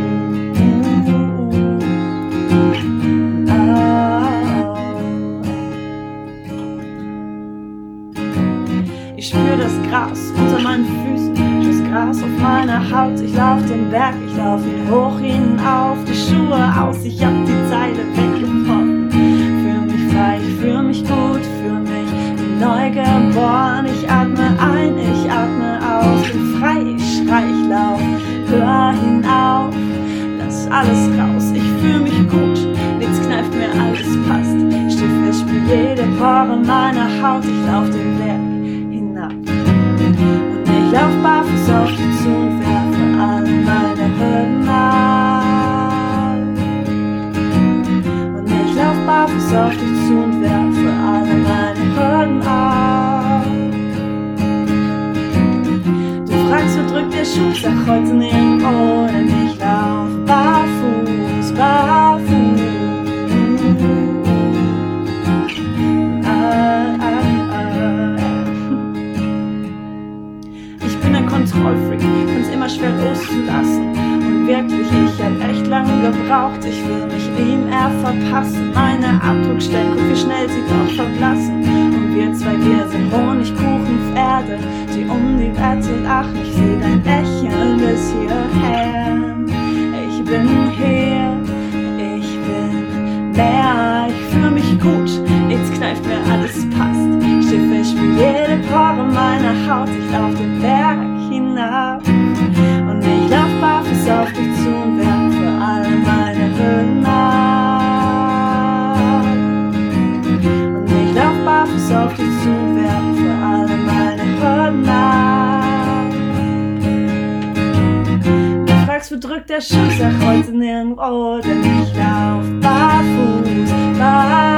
Ich spür das Gras unter meinen Füßen, das Gras auf meiner Haut. Ich lauf den Berg, ich lauf ihn hoch hinauf, die Schuhe aus, ich hab die Zeile weggebrochen. Fühl mich frei, ich fühl mich gut, fühl mich wie neu geboren. Ich atme ein, ich atme aus, bin frei, ich schrei, ich lauf, hör hinauf, lass alles raus. Ich fühl mich gut, nichts kneift mir, alles passt. Stief, ich spür jede Pore meiner Haut, ich lauf den Berg. Und ich lauf barfuß auf dich zu und werfe alle meine Hürden ab. Und ich lauf barfuß auf dich zu und werfe alle meine Hürden ab. Du fragst, wo drückt der Schuh, sag heute nirgendwo, denn ich lauf barfuß, barfuß. Kontrollfreak, find's immer schwer loszulassen. Und wirklich, ich hab echt lange gebraucht. Ich will mich ihm eher verpassen. Meine Abdruckstellen, guck wie schnell sie doch verblassen. Und wir zwei, wir sind Honigkuchenpferde, die um die Wette lachen. Ich seh dein Lächeln bis hierher. Ich bin hier, ich bin mehr. Ich fühl mich gut, jetzt kneift mir alles passt. Schiffe, ich spür jede Pore meiner Haut. Ich lauf den Berg hinab. Und ich lauf barfuß auf dich zu und werfe alle meine Hürden ab. Und ich lauf barfuß auf dich zu und werfe alle meine Hürden ab. Du fragst, wo drückt der Schuh, sag heute nirgendwo, denn ich lauf barfuß, barfuß.